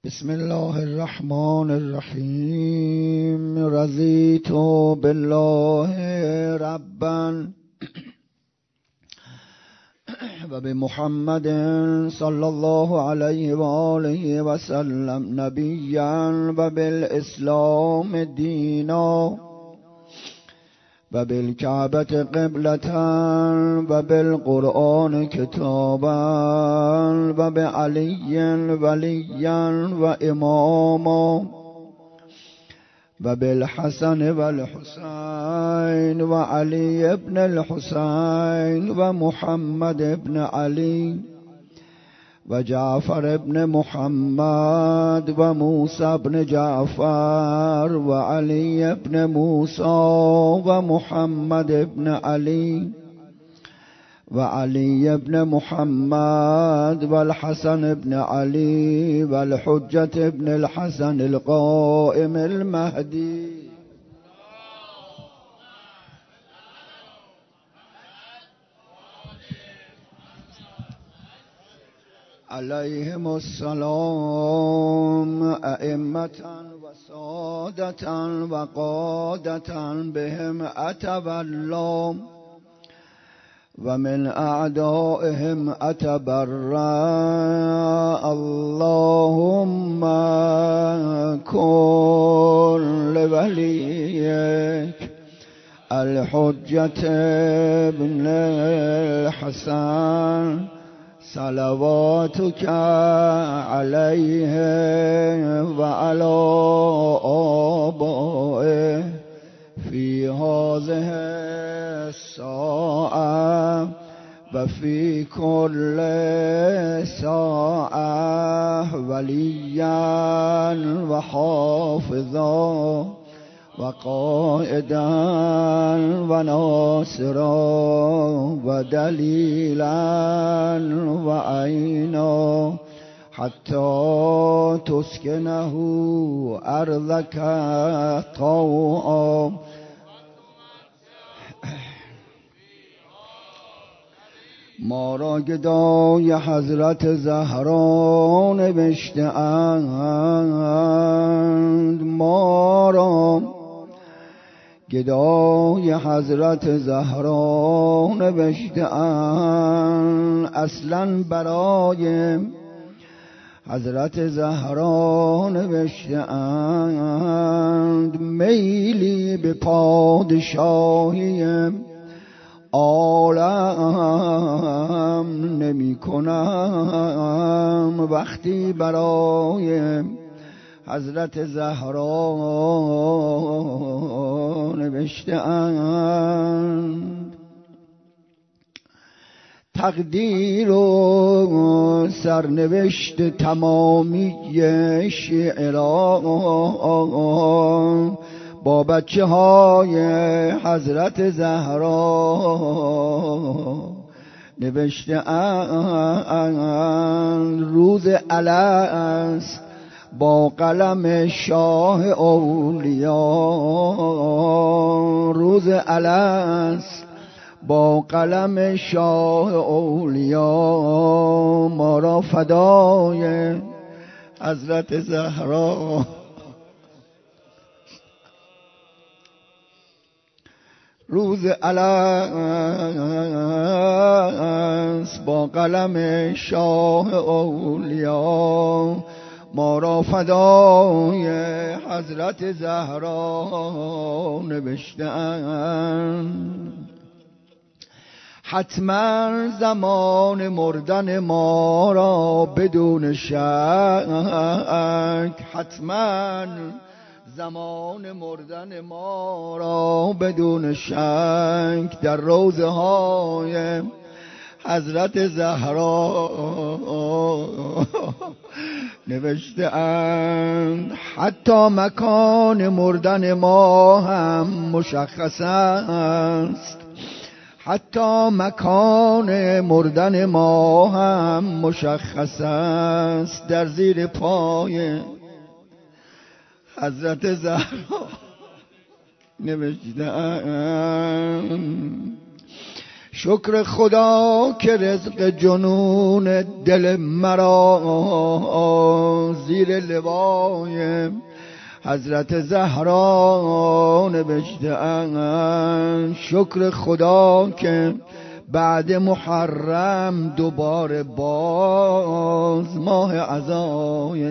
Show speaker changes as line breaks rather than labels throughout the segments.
بسم الله الرحمن الرحیم. رضیت بالله ربا و بمحمد صلی الله علیه و آله و سلم نبیا و بالاسلام دینا و بالکعبة قبلة و بالقرآن کتابا و بعلی ولیا و اماما و بالحسن و الحسین و علی ابن الحسین و محمد ابن علی و جعفر ابن محمد و موسی ابن جعفر و علی ابن موسی و محمد ابن علی و علی ابن محمد و الحسن ابن علی و الحجة ابن الحسن القائم المهدی علیهم السلام ائمة و سادة و قادة بهم اتولى و من اعدائهم اتبرأ اللهم كن لوليك الحجة ابن الحسن صلواتك عليه وعلى آبائه في هذه الساعة وفي كل ساعة وليا وحافظا وقائدا وناصرا ودليلا وعينا حتى تسكنه أرضك طوعا ما را گدای حضرت زهرا نوشته اند، ما را گدای حضرت زهرا نوشته اند. اصلا برای حضرت زهرا نوشته اند میلی به پادشاهی عالم نمی کنم وقتی برای حضرت زهرا نوشته اند. تقدیر و سرنوشت تمامی شعران با بچه های حضرت زهرا نوشته اند. روز الست با قلم شاه اولیاء، روز الست با قلم شاه اولیاء ما را فدای حضرت زهرا. روز الست با قلم شاه اولیاء ما را فدای حضرت زهرا نوشتند. حتما زمان مردن ما را بدون شک، حتما زمان مردن ما را بدون شک در روضه های حضرت زهرا نوشته اند. حتی مکان مردن ما هم مشخص است، حتی مکان مردن ما هم مشخص است. در زیر پای حضرت زهرا نوشته اند. شکر خدا که رزق جنون دل مرا زیر لوای حضرت زهرا نوشته اند. شکر خدا که بعد محرم دوباره باز ماه عزای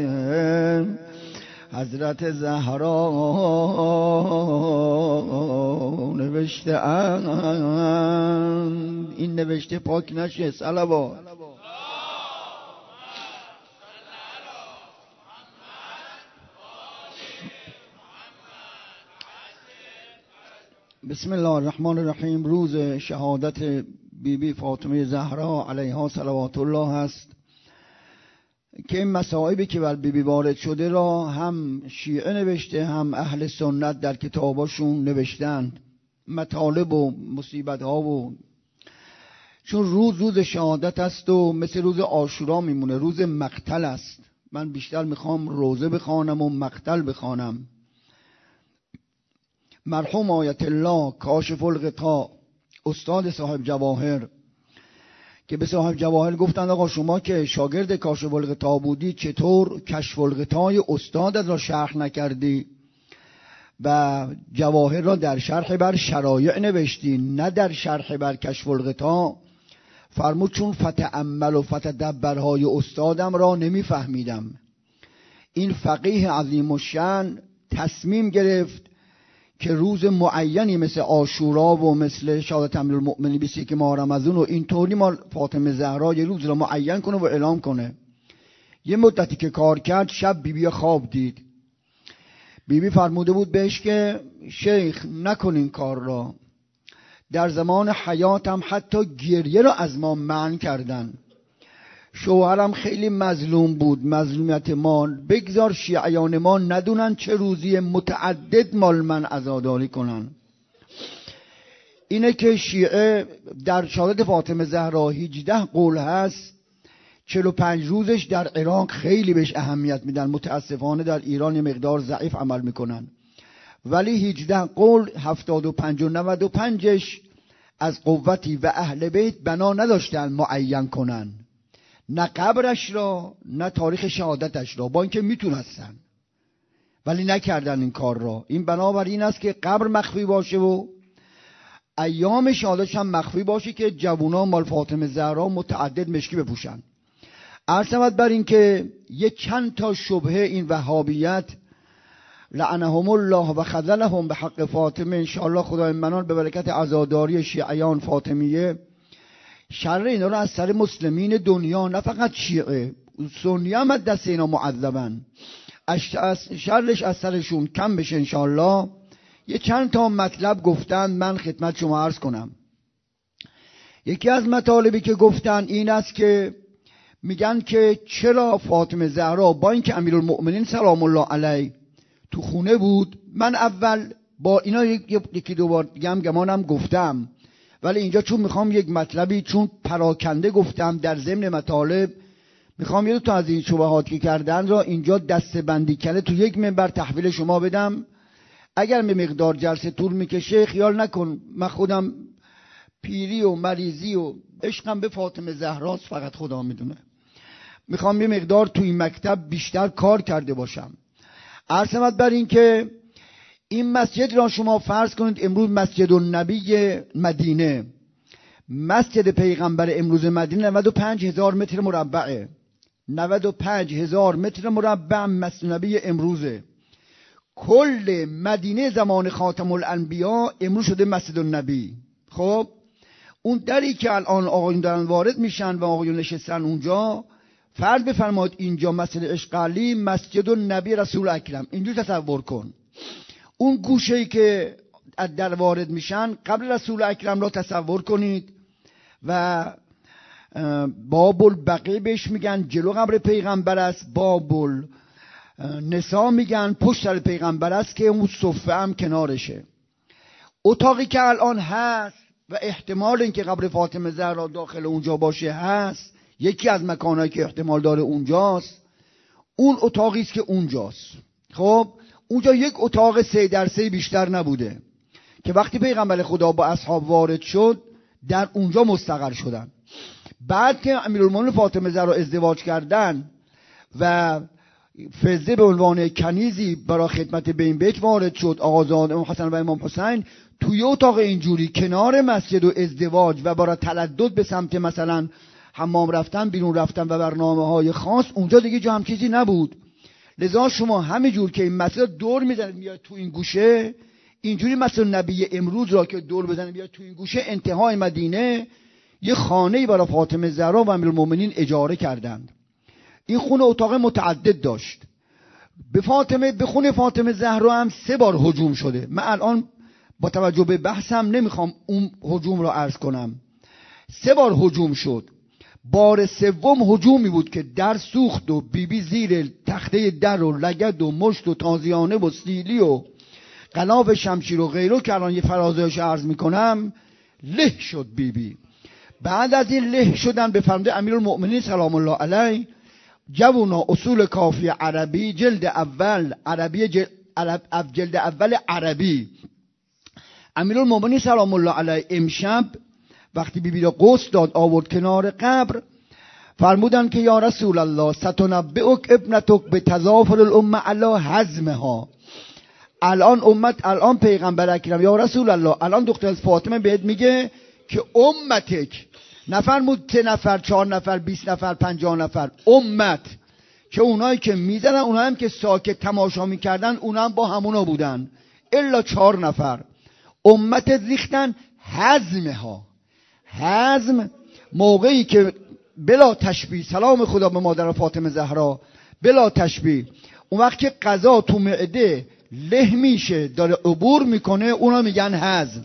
حضرت زهرا نوشته اند. این نوشته پاک نشه. صلوات. بسم الله الرحمن الرحیم. روز شهادت بیبی فاطمه زهرا علیها صلوات الله هست که این مصائبی که بر بیبی وارد شده را هم شیعه نوشته هم اهل سنت در کتاباشون نوشتند. مطالب و مصیبت ها و چون روز شهادت است و مثل روز عاشورا میمونه، روز مقتل است. من بیشتر میخوام روزه بخوانم و مقتل بخوانم. مرحوم آیت الله کاشف الغطا استاد صاحب جواهر که به صاحب جواهر گفتند آقا شما که شاگرد کاشف الغطا بودی چطور کشف الغطای استادت را شرح نکردی و جواهر را در شرح بر شرایع نوشتی نه در شرح بر کشف الغطا؟ فرمود چون فتأمل و فتدبرهای استادم را نمیفهمیدم. این فقیه عظیم الشأن تصمیم گرفت که روز معینی مثل عاشورا و مثل شهادت امیرالمؤمنین 21 ماه رمضان و اینطوری ما فاطمه زهرا یه روز را معین کنه و اعلام کنه. یه مدتی که کار کرد شب بیبی خواب دید. بیبی فرموده بود بهش که شیخ نکن این کار را. در زمان حیاتم حتی گریه را از ما منع کردن. شوهرم خیلی مظلوم بود، مظلومیت ما بگذار شیعیان ما ندونن چه روزی متعدد مال من عزاداری کنن. اینه که شیعه در شهادت فاطمه زهرا 18 قول هست، 45 روزش در عراق خیلی بهش اهمیت میدن. متاسفانه در ایران یه مقدار ضعیف عمل میکنن، ولی 18 قول 75 و 95ش از قوتی و اهل بیت بنا نداشتن معین کنن، نه قبرش را نه تاریخ شهادتش را، با اینکه میتونستن ولی نکردن این کار را. این بنابراین است که قبر مخفی باشه و ایام شهادتش هم مخفی باشه که جوونا مال فاطمه زهرا متعدد مشکی بپوشن. عرض شود بر این که یه چند تا شبهه این وهابیت لعنهم الله و خذلهم به حق فاطمه، انشاءالله خدای منان به برکت عزاداری شیعیان فاطمیه شر اینا رو از سر مسلمین دنیا، نه فقط شیعه، سنی هم دست اینا معذبن، شرش از سرشون کم بشه انشاءالله. یه چند تا مطلب گفتن من خدمت شما عرض کنم. یکی از مطالبی که گفتن این است که میگن که چرا فاطمه زهرا با اینکه امیرالمؤمنین سلام الله علیه تو خونه بود، من اول با اینا یکی دو بار دیگه هم گمانم گفتم، ولی اینجا چون میخوام یک مطلبی چون پراکنده گفتم در ضمن مطالب، میخوام یه دو تا از این شبهات که کردن را اینجا دسته بندی کنه تو یک منبر تحویل شما بدم. اگر به مقدار جلسه طول میکشه خیال نکن، من خودم پیری و مریضی و عشقم به فاطمه زهراست فقط خدا میدونه. میخوام یه مقدار تو این مکتب بیشتر کار کرده باشم. عرض بر این که این مسجد را شما فرض کنید امروز مسجد النبی مدینه، مسجد پیغمبر امروز مدینه 95,000 متر مربعه. 95,000 متر مربع مسجد نبی امروزه. کل مدینه زمان خاتم الانبیا امروز شده مسجد النبی. خب اون دری که الان آقایون دارن وارد میشن و آقایون نشستن اونجا، فرض بفرمایید اینجا مسجد عشق علی مسجد النبی رسول اکرم، اینجور تصور کن. اون گوشه‌ای که از در وارد میشن قبل رسول اکرم را تصور کنید و باب البقیع بهش میگن، جلو قبر پیغمبر است. باب النساء میگن پشت سر پیغمبر است که اون صفه هم کنارشه. اتاقی که الان هست و احتمال اینکه قبر فاطمه زهرا داخل اونجا باشه هست، یکی از مکانایی که احتمال داره اونجاست، اون اتاقی است که اونجاست. خب اونجا یک اتاق 3x3 بیشتر نبوده که وقتی پیغمبر خدا با اصحاب وارد شد در اونجا مستقر شدن. بعد که امیرالمومنین فاطمه زهرا ازدواج کردن و فضه به عنوان کنیزی برای خدمت به این بیت وارد شد، آقازاده امام حسن و امام حسین توی اتاق اینجوری کنار مسجد و ازدواج و برای تلدد به سمت مثلا حمام رفتن، بیرون رفتن و برنامه‌های خاص، اونجا دیگه جا هم چیزی نبود. لذا شما همینجور که این مسجد دور میزنید میاد تو این گوشه، اینجوری مثلا نبی امروز را که دور بزنه بیاد تو این گوشه، انتهای مدینه یه خانه‌ای برای فاطمه زهرا و امیرالمومنین اجاره کردند. این خونه اتاق متعدد داشت. به خونه فاطمه زهرا هم 3 بار هجوم شده. من الان با توجه به بحثم نمیخوام اون هجوم را عرض کنم. 3 بار هجوم شد. بار 3 هجومی بود که در سوخت و بیبی زیر تخته در و لگد و مشت و تازیانه و سیلی و غلاف شمشیر و غیره که الان یه فرازه‌اش عرض میکنم، له شد بیبی. بعد از این له شدن به فرموده امیرالمؤمنین سلام الله علیه، جوونا اصول کافی عربی جلد اول عربی، امیرالمؤمنین سلام الله علیه امشب وقتی بیبی را غسل داد آورد کنار قبر، فرمودن که یا رسول الله ستنبئک ابنتک به تضافر الامه علی هضمها. الان پیغمبر اکرم یا رسول الله، الان دختر فاطمه بهت میگه که امتک، نفرمود 3 نفر 4 نفر 20 نفر 50 نفر، امت که اونایی که میزنن، اونایی هم که ساکت تماشا میکردن، اونا هم با همونا بودن، الا 4 نفر امت ریختن هضمها. هضم موقعی که بلا تشبیه، سلام خدا به مادر فاطمه زهرا، بلا تشبیه، اون وقت که غذا تو معده له میشه داره عبور میکنه، اونا میگن هضم.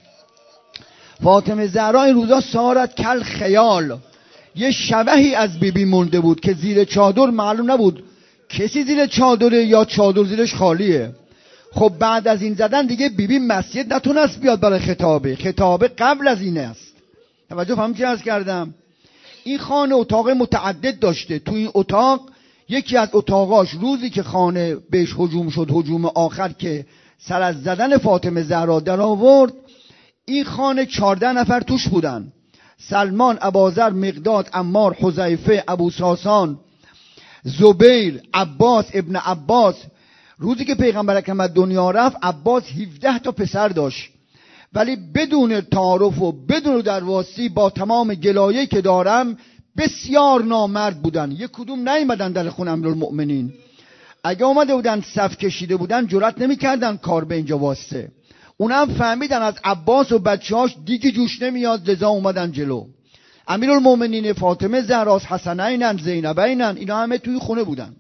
فاطمه زهرا این روزا سارت کل خیال، یه شبهی از بیبی مونده بود که زیر چادر معلوم نبود کسی زیر چادره یا چادر زیرش خالیه. خب بعد از این زدن دیگه بیبی مسجد نتونست بیاد برای خطابه قبل از این است. توجه فهمید چی عرض کردم؟ این خانه اتاق متعدد داشته. تو این اتاق یکی از اتاقاش روزی که خانه بهش هجوم شد، هجوم آخر که سر از زدن فاطمه زهرا در آورد، این خانه 14 نفر توش بودن: سلمان، ابوذر، مقداد، عمار، حذیفه، ابو ساسان، زبیر، عباس ابن عباس. روزی که پیغمبر اکرم دنیا رفت، عباس 17 تا پسر داشت، ولی بدون تعارف و بدون درواسی، با تمام گلایه که دارم، بسیار نامرد بودن. یک کدوم نیومدن در خون امیرالمؤمنین. اگه اومده بودن صف کشیده بودن، جرأت نمی‌کردن کار به اینجا واسطه. اونم فهمیدن از عباس و بچه‌هاش دیگه جوش نمیاد، لذا اومدن جلو. امیرالمؤمنین فاطمه زهرا، حسنینن، زینبینن، اینا همه توی خونه بودن.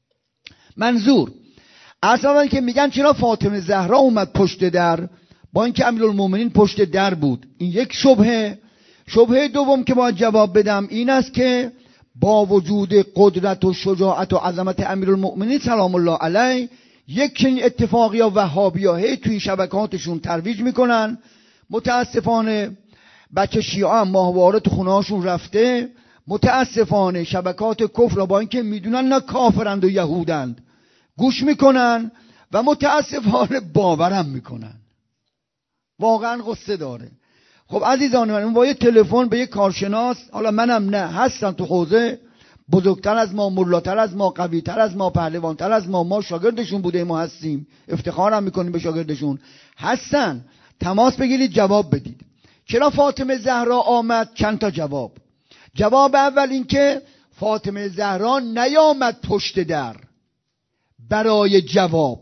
منظور اصلا که میگن چرا فاطمه زهرا اومد پشت در با اینکه امیرالمؤمنین پشت در بود. این یک شبهه. شبهه دوم که باید جواب بدم این است که با وجود قدرت و شجاعت و عظمت امیرالمؤمنین سلام الله علیه، یک اتفاقی ها وهابی‌ها توی شبکاتشون ترویج میکنن. متاسفانه بچه شیعه هم ماهواره تو خونهاشون رفته. متاسفانه شبکات کفر را با اینکه میدونن نه کافرند و یهودند گوش میکنن و متاسفانه باورم میکنن. واقعا قصه داره. خب عزیزان من، با یه تلفن به یه کارشناس، حالا منم نه، هستن تو حوزه، بزرگتر از ما، ملاتر از ما، قویتر از ما، پهلوانتر از ما شاگردشون بوده، ما هستیم، افتخارم میکنیم به شاگردشون، هستن. تماس بگیرید جواب بدید. چرا فاطمه زهرا آمد؟ چند تا جواب. جواب اول این که فاطمه زهرا نیامد پشت در برای جواب.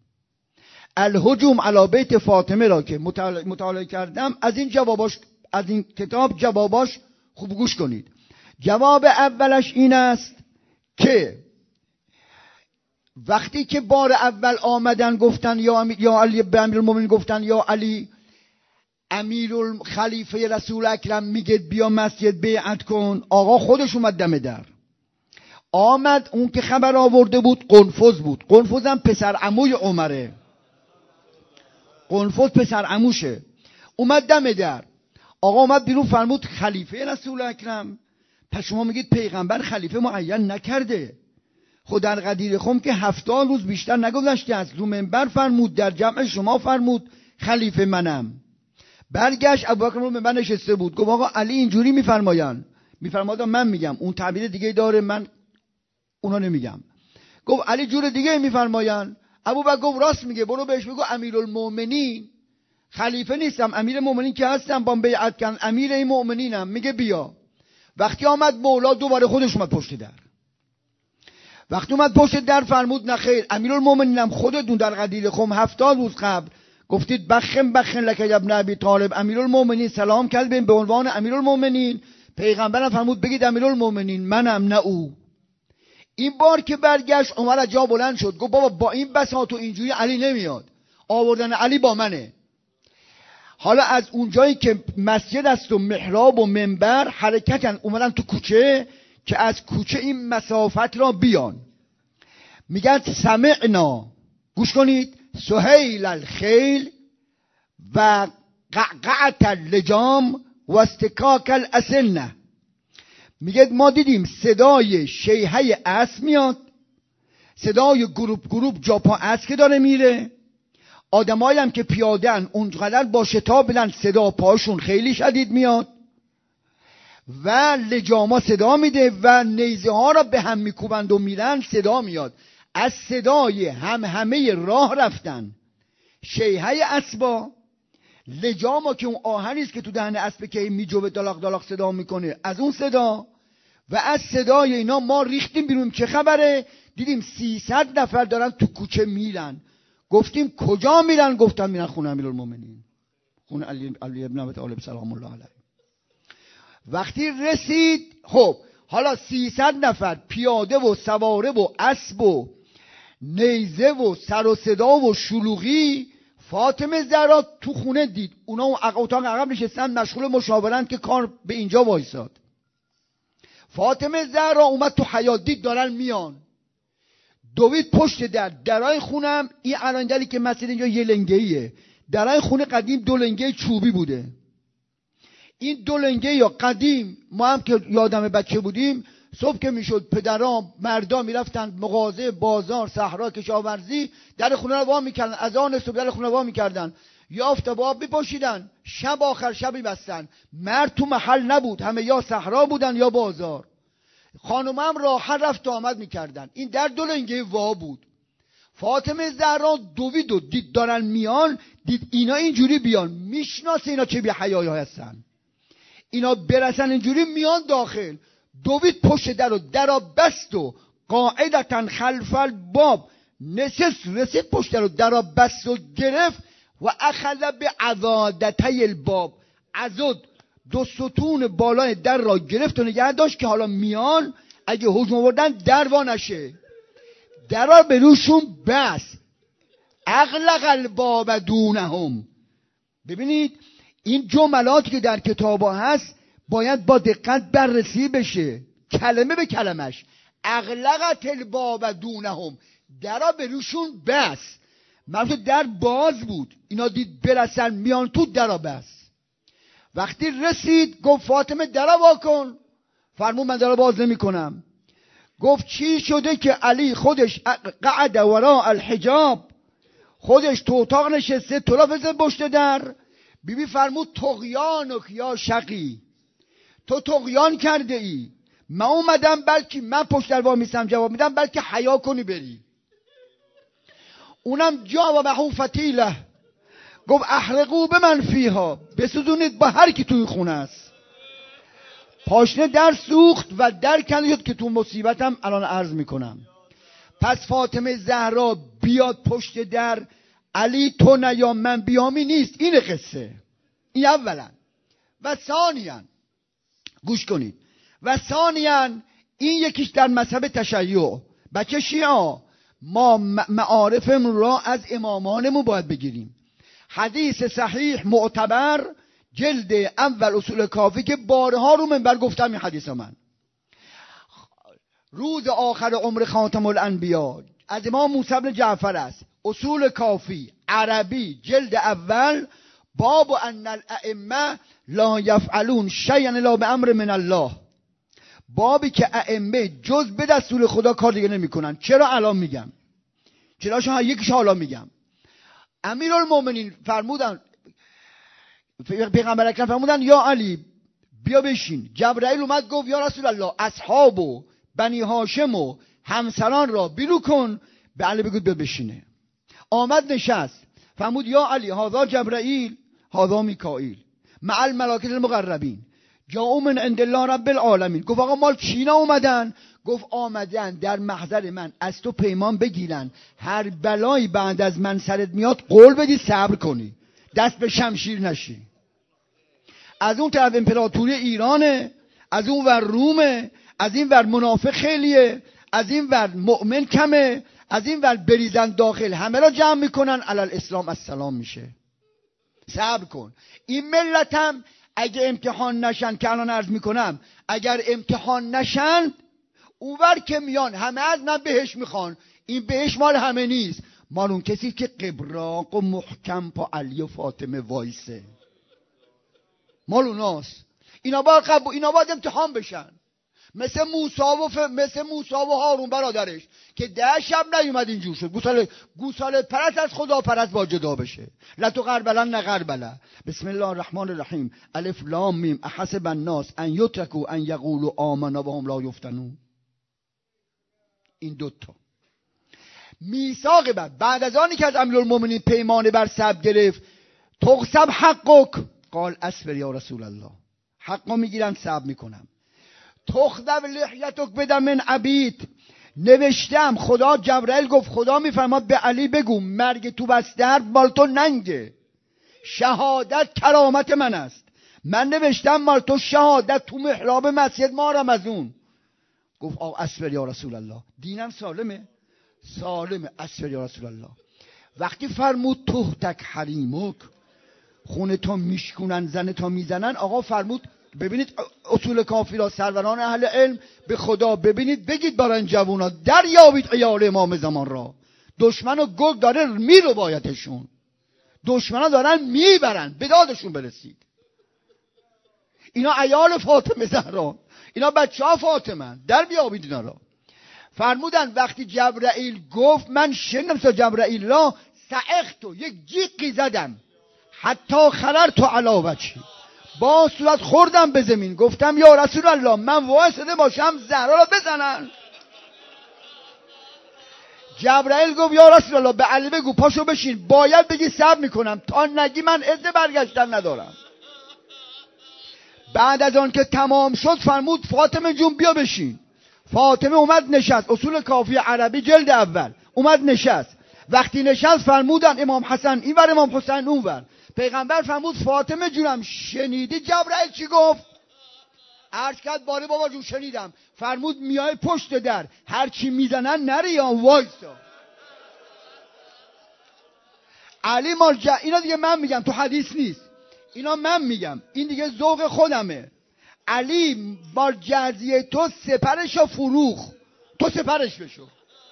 الهجوم علی بیت فاطمه را که مطالعه کردم، از این کتاب جواباش خوب گوش کنید. جواب اولش این است که وقتی که بار اول آمدن گفتن یا علی، به امیرالمومنین گفتن یا علی، امیرالخلیفه رسول اکرم میگه بیا مسجد بیعت کن، آقا خودش اومد دم در. آمد اون که خبر آورده بود قنفذ بود. قنفذ هم پسر عموی عمره. قنفذ پسر عموشه. اومد دم در. آقا اومد بیرون فرمود خلیفه رسول اکرم. پس شما میگید پیغمبر خلیفه معین نکرده. خود در قدیر خم که 70 روز بیشتر نگذشته است، رو منبر فرمود، در جمع شما فرمود خلیفه منم. برگشت ابوبکر رو منبر نشسته بود، گفت آقا علی اینجوری میفرمایند. من میگم اون تعبیر دیگه داره، من اونا نمیگم. گفت علی جور دیگه میفرمایند. ابوبکر گفت راست میگه، برو بهش بگو امیرالمومنین، خلیفه نیستم، امیرالمومنین که هستم، با بیعت کردن امیر المومنینم. میگه بیا. وقتی آمد مولا دوباره خودش اومد پشت در. وقتی اومد پشت در فرمود نه خیر، امیرالمومنینم خودتون در قدیر خم 70 روز قبل گفتید بخن لک ابن ابی طالب. امیرالمومنین سلام کرد به عنوان امیرالمومنین. پیغمبرم فرمود بگید امیرالمومنین منم نه او. این بار که برگشت عمر از جا بلند شد، گفت بابا با این بساط و اینجوری علی نمیاد، آوردن علی با منه. حالا از اونجایی که مسجد است و محراب و منبر حرکتن اومدن تو کوچه که از کوچه این مسافت را بیان. میگن سمعنا، گوش کنید، سهیل الخیل و قعقعت اللجام و استکاک الاسنه. میگه ما دیدیم صدای شیهه اسب میاد، صدای گروپ جاپا اسب که داره میره، آدمایی هم که پیاده‌ان اونقدر با شتاب بلند صدا پاشون خیلی شدید میاد و لجاما صدا میده و نیزه ها را به هم میکوبند و میرن صدا میاد. از صدای همه راه رفتن شیهه اسبا، لجاما که اون آهنیست که تو دهن اسب که میجوبه دلاق دلاق صدا میکنه، از اون صدا و از صدای اینا ما ریختیم بیرون. چه خبره؟ دیدیم 300 نفر دارن تو کوچه میرن. گفتیم کجا میرن؟ گفتن میرن خونه امیرالمومنین، خونه علی ابن ابی طالب سلام الله علیه. وقتی رسید، خب حالا 300 نفر پیاده و سواره و اسب و نیزه و سر و صدا و شلوغی، فاطمه زهرا تو خونه دید. اونا اتاق عقب نشستن مشغول مشاورند که کار به اینجا وایساد. فاطمه زهرا اومد تو حیاط، دید دارن میان، دوید پشت درای خونم. این الان دری که مسجد اینجا یه لنگه‌ایه، درای خونه قدیم 2 لنگه چوبی بوده. این 2 لنگه یا قدیم ما هم که یادم بچه بودیم صبح که میشد پدرام مردا میرفتن مغازه، بازار، صحرا، کشاورزی، در خونه رو وا میکردن، از آن صبح در خونه وا میکردن، یافت باب میپاشیدن، شب آخر شبی بستن. مرد تو محل نبود، همه یا صحرا بودن یا بازار. خانومم راحت رفت و آمد میکردن. این در 2 لنگه وا بود. فاطمه زهرا دوید و دید دارن میان، دید اینا اینجوری بیان، میشناسه اینا چه بی حیایی هستن، اینا برسن اینجوری میان داخل. دوید پشت در و درا بست و قاعدتن خلف الباب نشست، رسید پشت در و درا بست و گرفت و اخذ به عضادتی الباب، عضد 2 ستون بالای در را گرفت و نگه داشت که حالا میان اگه هجوم آوردن در وا نشه. درا به روشون بس، اغلق الباب دونهم. ببینید این جملاتی که در کتابا هست باید با دقت بررسی بشه، کلمه به کلمش. اغلقت الباب دونهم، درا به روشون بس، مرد در باز بود، اینا دید برسن میان تو، درا بس. وقتی رسید گفت فاطمه درا وا کن. فرمود من درا باز نمی کنم. گفت چی شده که علی خودش قعد وراء الحجاب، خودش تو اتاق نشسته، تو لافظ پشت در. بیبی فرمود طغیانک یا شقی، تو طغیان کرده ای. من اومدم بلکه من پشت در وامیستم جواب میدم، بلکه حیا کنی بری. اونم جا و محو فتیله، گفت احرقو به من فیها، بسوزونید با هر کی توی خونه است. پاشنه در سوخت و در کنده شد که تو مصیبتم الان عرض میکنم. پس فاطمه زهرا بیاد پشت در، علی تو نیا من بیامی نیست. این قصه این اولا. و ثانیاً گوش کنید، و ثانیاً این یکیش در مذهب تشیع. بچه شیعه ما معارفمون را از امامانمون باید بگیریم. حدیث صحیح معتبر جلد اول اصول کافی که بارها رو منبر گفتم، این حدیث من روز آخر عمر خاتم الانبیا از امام موسی بن جعفر است. اصول کافی عربی جلد اول، باب ان الائمه لا یفعلون شیئا الا بامر من الله. بابی که ائمه جز به دستور خدا کار دیگه نمیکنن. چرا الان میگم؟ چرا یکیش حالا میگم. امیرالمومنین فرمودن پیغمبر اکرم فرمودن یا علی بیا بشین. جبرائیل اومد گفت یا رسول الله اصحاب و بنی هاشم و همسران را بیرون کن، به علی بگو بیا بشینه. آمد نشست، فرمود یا علی هذا جبرائیل هذا میکائیل مع الملائکه المقربین جاءوا من عند الله رب العالمین. گفت آقا مال چینا اومدن؟ گفت آمدن در محضر من از تو پیمان بگیرن هر بلایی بعد از من سرت میاد قول بدی صبر کنی، دست به شمشیر نشی. از اون طرف امپراتوری ایرانه، از اون ور رومه، از این ور منافق خیلیه، از این ور مؤمن کمه، از این ور بریزن داخل همه را جمع میکنن علل اسلام السلام میشه. صبر کن. این ملتم اگه امتحان نشن که الان عرض میکنم، اگر امتحان نشن اونور که میان همه از من بهش میخوان، این بهش مال همه نیست، مال اون کسی که قبراق و محکم پا علی و فاطمه وایسه، مال اوناست. اینا باید امتحان بشن، مثل موسی و هارون برادرش که 10 شب نیومد اینجور شد گوساله پرست از خدا پرست با جدا بشه. لتو غربلا نغربلا. بسم الله الرحمن الرحیم. الف لام میم احسب الناس ان یترکوا ان یقولوا آمنا وهم لا یفتنون. این دوتا میثاق بعد از آنی که از امیرالمومنین پیمان بر سب گرفت، تغصب حقک قال اصبر یا رسول الله، حقا میگیرم صبر میکنم. تخذب لحیتک بدم من عبید، نوشتم خدا، جبرائیل گفت خدا میفرماد به علی بگو مرگ تو بستر مال تو ننگه، شهادت کرامت من است، من نوشتم مال تو شهادت تو محراب مسجد ما رمضون. گفت اصبر یا رسول الله، دینم سالمه اصبر یا رسول الله. وقتی فرمود تهتک حریمک، خونه تا میشکنن زن تا میزنن، آقا فرمود ببینید اصول کافی را سروران اهل علم به خدا ببینید بگید برای جوونا دریابید عیال امام زمان را. دشمن و گرگ داره میرو بایدشون، دشمن ها دارن میبرن، به دادشون برسید. اینا عیال فاطمه زهرا، اینا بچه ها فاطمه، در بیابید اینا را. فرمودن وقتی جبرائیل گفت من شنیدم تا جبرائیل را سعختو، یک جیقی زدم، حتی خررتو علی وجهی، با صورت خوردم به زمین، گفتم یا رسول الله من واسطه باشم زهرا را بزنن. جبرائیل گفت یا رسول الله به علی بگو پاشو بشین، باید بگی صبر میکنم، تا نگی من عده برگشتن ندارم. بعد از آن که تمام شد فرمود فاطمه جون بیا بشین. فاطمه اومد نشست، اصول کافی عربی جلد اول، اومد نشست. وقتی نشست فرمودن امام حسن این ور امام حسین اون ور. پیغمبر فرمود فاطمه جونم شنیدی جبرائیل چی گفت؟ عرض کرد باره بابا جون شنیدم. فرمود میای پشت در، هر چی میزنن نری یا وایسا. علی اینا دیگه من میگم، تو حدیث نیست، اینا من میگم، این دیگه ذوق خودمه. علی با جزیه تو سپرشو فروخ، تو سپرش بشو.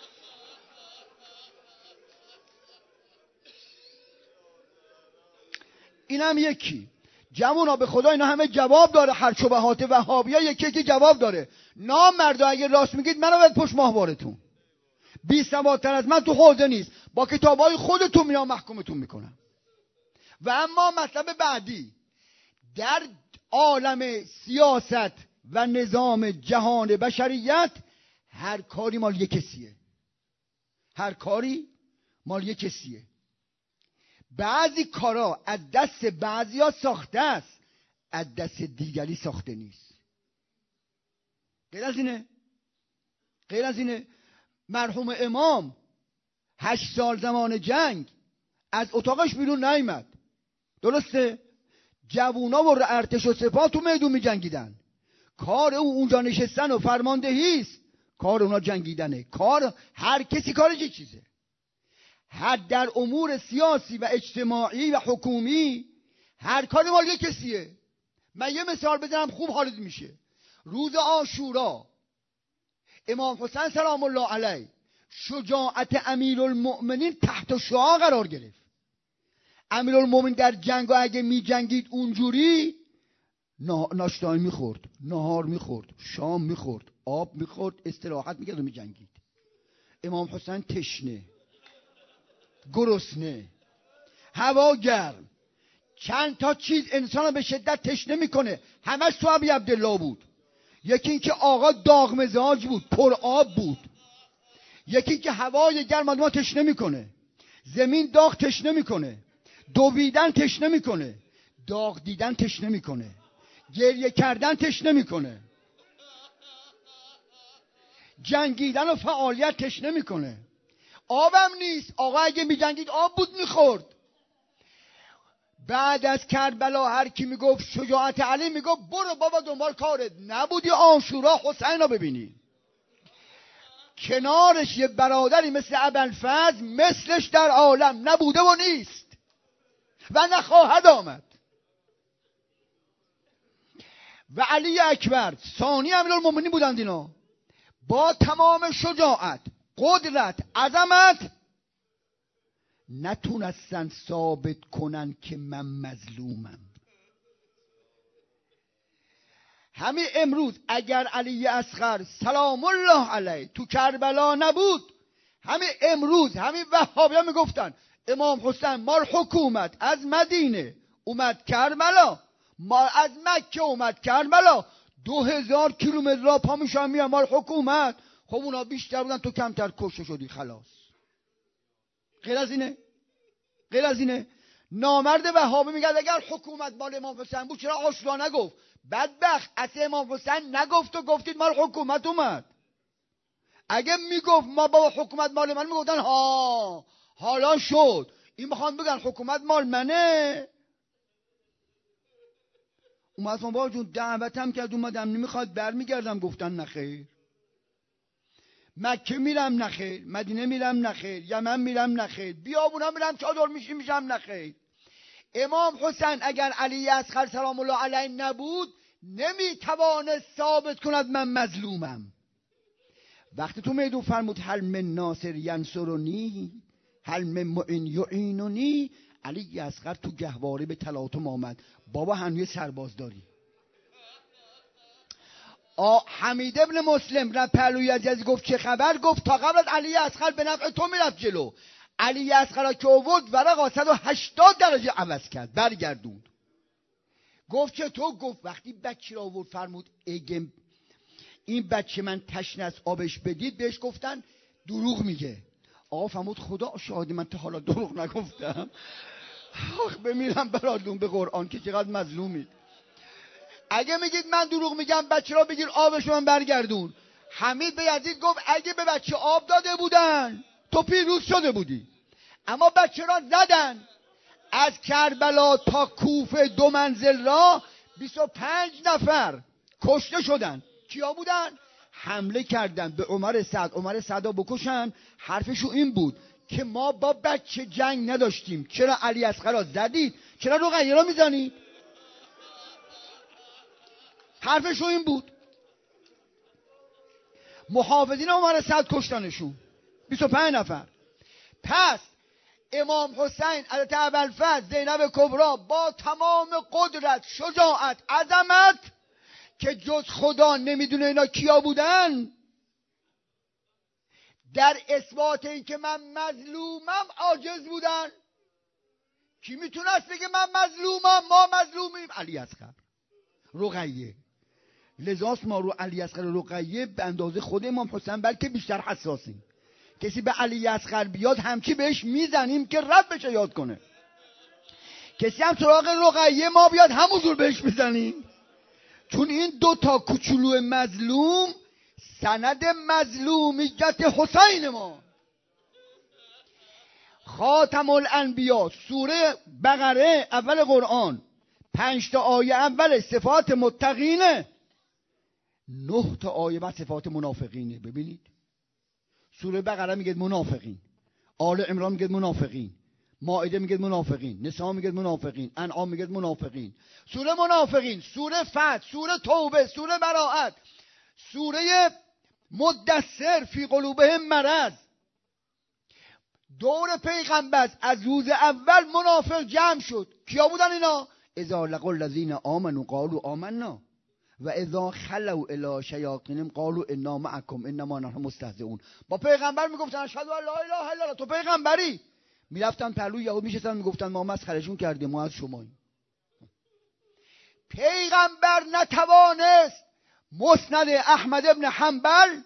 اینم یکی. جمعونا به خدا اینا همه جواب داره، هر شبهات وهابیا یکی جواب داره. نامردا اگه راست میگید منو بد پشت ماهوارتون، 20 سوادتر از من تو حوزه نیست، با کتابای خودتون میام محکومتون میکنم. و اما مطلب بعدی، در عالم سیاست و نظام جهان بشریت هر کاری مال یک کسیه، هر کاری مال یک کسیه. بعضی کارا از دست بعضیا ساخته است، از دست دیگری ساخته نیست. غیر از اینه مرحوم امام 8 سال زمان جنگ از اتاقش بیرون نیامد، درسته؟ جوونا و ارتش و سپاه تو میدون می جنگیدن، کار اونجا نشستن و فرماندهی است، کار اونا جنگیدنه. کار هر کسی کارش یه چیزه. هر در امور سیاسی و اجتماعی و حکومی هر کاری مال یک کسیه. من یه مثال بزنم خوب حالت میشه. روز عاشورا امام حسین سلام الله علیه شجاعت امیرالمؤمنین تحت شعاع قرار گرفت. امیرالمؤمنین در جنگ اگه می جنگید اونجوری ناشتای میخورد، نهار میخورد، شام میخورد، آب میخورد، استراحت میکرد و می جنگید. امام حسین تشنه، گرسنه، هوا گرم، چند تا چیز انسان رو به شدت تشنه میکنه، همش تو ابی عبدالله بود. یکی این که آقا داغ مزاج بود، پر آب بود. یکی این که هوای گرم آدمو تشنه میکنه، زمین داغ تشنه میکنه، دویدن تشنه میکنه، داغ دیدن تشنه میکنه، گریه کردن تشنه میکنه، جنگیدن و فعالیت تشنه میکنه. آبم نیست. آقا اگه میجنگید آب بود میخورد. بعد از کربلا هر کی میگفت شجاعت علی، میگفت برو بابا دنبال کارت، نبودی عاشورا حسین رو ببینی. کنارش یه برادری مثل ابوالفضل مثلش در عالم نبوده و نیست و نخواهد آمد. و علی اکبر ثانی امیرالمومنین بودند. اینا با تمام شجاعت، قدرت، عظمت نتونستن ثابت کنن که من مظلومم. همین امروز اگر علی اصغر سلام الله علیه تو کربلا نبود، همین امروز همین وهابیان میگفتن امام حسین مال حکومت از مدینه اومد کربلا، مال از مکه اومد کربلا، 2000 کیلومتر را پا میشن میان مال حکومت. خب اونا بیشتر بودن، تو کمتر کشته شدی، خلاص. غیر از اینه؟ غیر از اینه؟ نامرد وهابی میگه اگر حکومت مال امام حسین بود چرا عاشورا نگفت؟ بدبخت، اصلا امام حسین نگفت و گفتید مال حکومت اومد. اگه میگفت ما با حکومت مال من، میگفتن ها حالا شد. این میخوان بگن حکومت مال منه. اومد بابا جون دعوتم کرد اومدم، نمیخواد برمیگردم. گفتن نخیر. مکه میرم نخیر، مدینه میرم نخیر، یمن میرم نخیر، بیابونا میرم چادر میشم نخیر. امام حسین اگر علی اصغر سلام الله علیه نبود نمیتوانست ثابت کند من مظلومم. وقتی تو میدون فرمود هل من ناصر ینصرنی هل من معین یعیننی، علی اصغر تو گهواره به تلاطم آمد. بابا هنوز سرباز داری. حمید ابن مسلم را پهلوی عزیز گفت چه خبر؟ گفت تا قبل از علی اصغر به نفع تو میرفت جلو. علی اصغر که آورد ورقا 180 درجه عوض کرد، برگردوند. گفت که تو؟ گفت وقتی بچه را آورد فرمود اگه این بچه من تشنه است آبش بدید، بهش گفتن دروغ میگه. آقا فرمود خدا شاهد من تا حالا دروغ نگفتم. آخ بمیرم براتون به قرآن که چقدر مظلومید. اگه میگید من دروغ میگم بچه را بگیر آبشو من برگردون. حمید به یزید گفت اگه به بچه آب داده بودن تو پیروز شده بودی، اما بچه را زدن. از کربلا تا کوفه 2 منزل را 25 نفر کشته شدن. کیا بودن؟ حمله کردن به عمر سعد. عمر سعد را بکشن. حرفشو این بود که ما با بچه جنگ نداشتیم، چرا علی اصغر را زدید؟ چرا رقیه را میزنید؟ حرفشو این بود. محافظین عمر سعد کشتنشون 25 نفر. پس امام حسین حضرت ابوالفضل زینب کبرا با تمام قدرت، شجاعت، عظمت که جز خدا نمیدونه اینا کیا بودن، در اثبات این که من مظلومم عاجز بودن. کی میتونست بگه من مظلومم؟ ما مظلومیم. علی اصغر، رقیه. لذاست ما رو علی اصغر رقیه به اندازه خود امام حسین بلکه بیشتر حساسیم. کسی به علی اصغر بیاد همچی بهش میزنیم که رد بشه یاد کنه. کسی هم سراغ رقیه ما بیاد همونجور بهش میزنیم. چون این 2 تا کوچولو مظلوم سند مظلومیت حسین ما. خاتم الانبیا سوره بقره اول قرآن 5 تا آیه اول صفات متقینه، 9 تا آیه بعد صفات منافقینه. ببینید سوره بقره میگه منافقین، آل عمران میگه منافقین، مائده میگه منافقین، نساء میگه منافقین، انعام میگه منافقین. سوره منافقین، سوره فتح، سوره توبه، سوره براءت، سوره مدثر فی قلوبهم مرض. دور پیغمبر از روز اول منافق جمع شد. کیا بودن اینا؟ اذا لقوا الذین آمنوا قالوا آمنا و اذا خلوا الی شیاطینهم قالوا انا معکم انما نحن مستهزئون. با پیغمبر میگفتن اشهد ان لا اله الا الله، تو پیغمبری. میرفتن پهلوی یهود میشستن میگفتن ما مسخرهشون کردیم، ما از شماییم. پیغمبر نتوانست مسند احمد ابن حنبل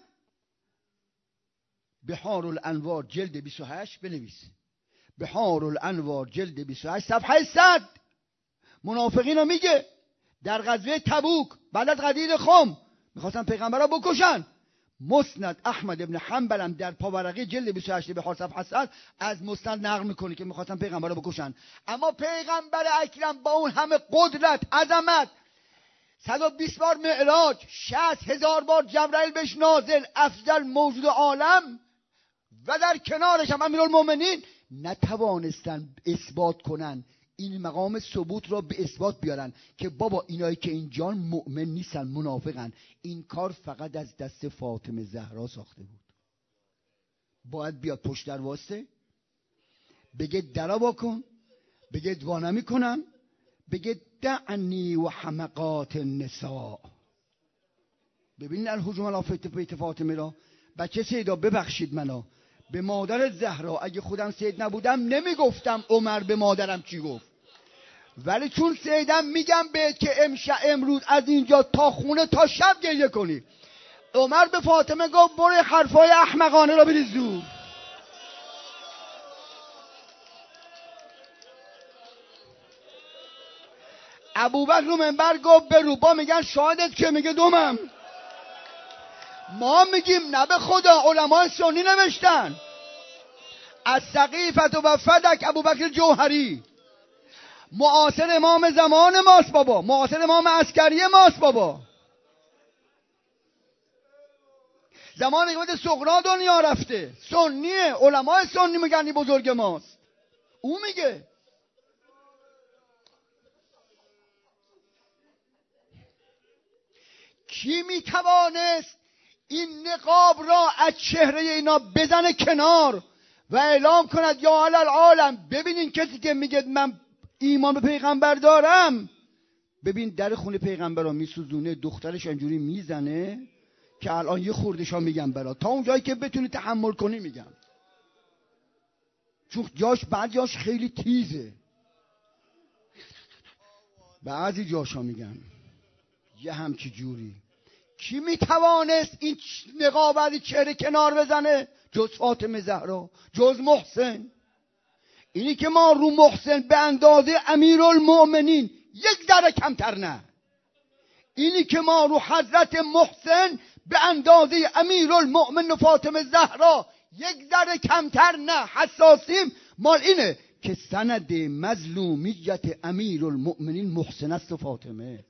بحار الانوار جلد 28 بنویسه. بحار الانوار جلد 28 صفحه 100 منافقین رو میگه در غزوه تبوک بعد از غدیر خم میخواستن پیغمبر رو بکشن. مسند احمد ابن حنبل هم در پاورقی جلد 28 بحار صفحه 100 از مسند نقل میکنه که میخواستن پیغمبر رو بکشن. اما پیغمبر اکرم با اون همه قدرت، عظمت، 120 بار معراج، 60,000 بار جبرائیل بهش نازل، افضل موجود عالم، و در کنارش هم امیرالمومنین نتوانستن اثبات کنن، این مقام ثبوت را به اثبات بیارن که بابا اینایی که اینجا مؤمن نیستن، منافقن. این کار فقط از دست فاطمه زهرا ساخته بود. باید بیاد پشت در واسه بگه درا واکن، بگه وانه میکنم، بگه دعنی و حمقات النساء. ببینید الهجوم علی بیت فاطمه را. بچه سیدا ببخشید منو، به مادر زهرا اگه خودم سید نبودم نمیگفتم عمر به مادرم چی گفت، ولی چون سیدم میگم بهت که امروز از اینجا تا خونه تا شب گریه کنی. عمر به فاطمه گفت برو حرفای احمقانه را بریز دور. ابوبکر رو منبر گفت به روبا میگن شاهدت که میگه دومم. ما میگیم نه به خدا، علمای سنی نوشتن از سقیفت و فدک ابوبکر جوهری معاصر امام زمان ماست بابا، معاصر امام عسکری ماست بابا. زمانی که بوده سغرا دنیا رفته، سنیه، علمای سنی میگن این بزرگ ماست. او میگه کی میتوانست این نقاب را از چهره اینا بزنه کنار و اعلام کند یا العالم ببینین کسی که میگه من ایمان به پیغمبر دارم، ببین در خونه پیغمبر رو میسوزونه، دخترش اینجوری میزنه که الان یه خوردشا میگم برا تا اون جایی که بتونی تحمل کنی میگم، چون بعضی خیلی تیزه، بعضی جاشا میگم یه همچی جوری. کی میتوانست این نقاب از چهره کنار بزنه جز فاطمه زهرا، جز محسن؟ اینی که ما رو محسن به اندازه امیرالمؤمنین یک ذره کمتر نه، اینی که ما رو حضرت محسن به اندازه امیرالمؤمنین و فاطمه زهرا یک ذره کمتر نه حساسیم، مال اینه که سند مظلومیت امیرالمؤمنین محسن است و فاطمه.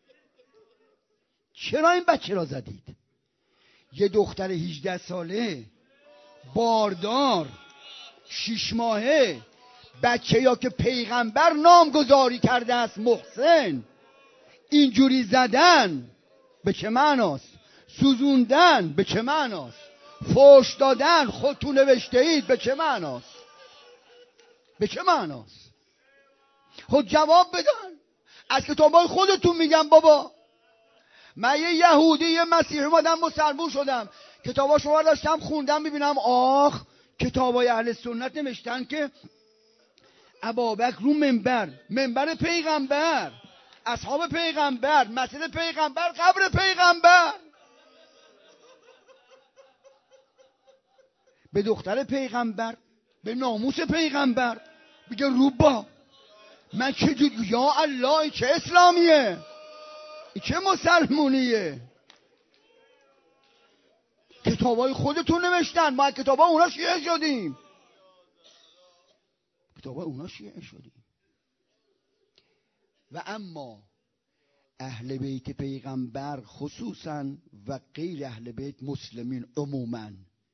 چرا این بچه را زدید؟ یه دختر 18 ساله باردار 6 ماهه، بچه یا که پیغمبر نامگذاری کرده است محسن، اینجوری زدن به چه معناست؟ سوزوندن به چه معناست؟ فحش دادن خودتون نوشته اید به چه معناست؟ به چه معناست؟ خود جواب بدن. از کتابای خودتون میگم بابا. من یه یهودی یه مسیحی اومدم مسلمون شدم، کتابا شما داشتم خوندم میبینم آخ کتابای اهل سنت نوشتن که ابابکر رو منبر پیغمبر، اصحاب پیغمبر، مسجد پیغمبر، قبر پیغمبر، به دختر پیغمبر، به ناموس پیغمبر میگه روبا. من چه یا الله این چه اسلامیه، این چه مسلمونیه؟ کتابای خودتون نوشتن، ما کتابای اونا شیعه شدیم، کتابای اونا شیعه شدیم. و اما اهل بیت پیغمبر خصوصا و غیر اهل بیت مسلمین عموما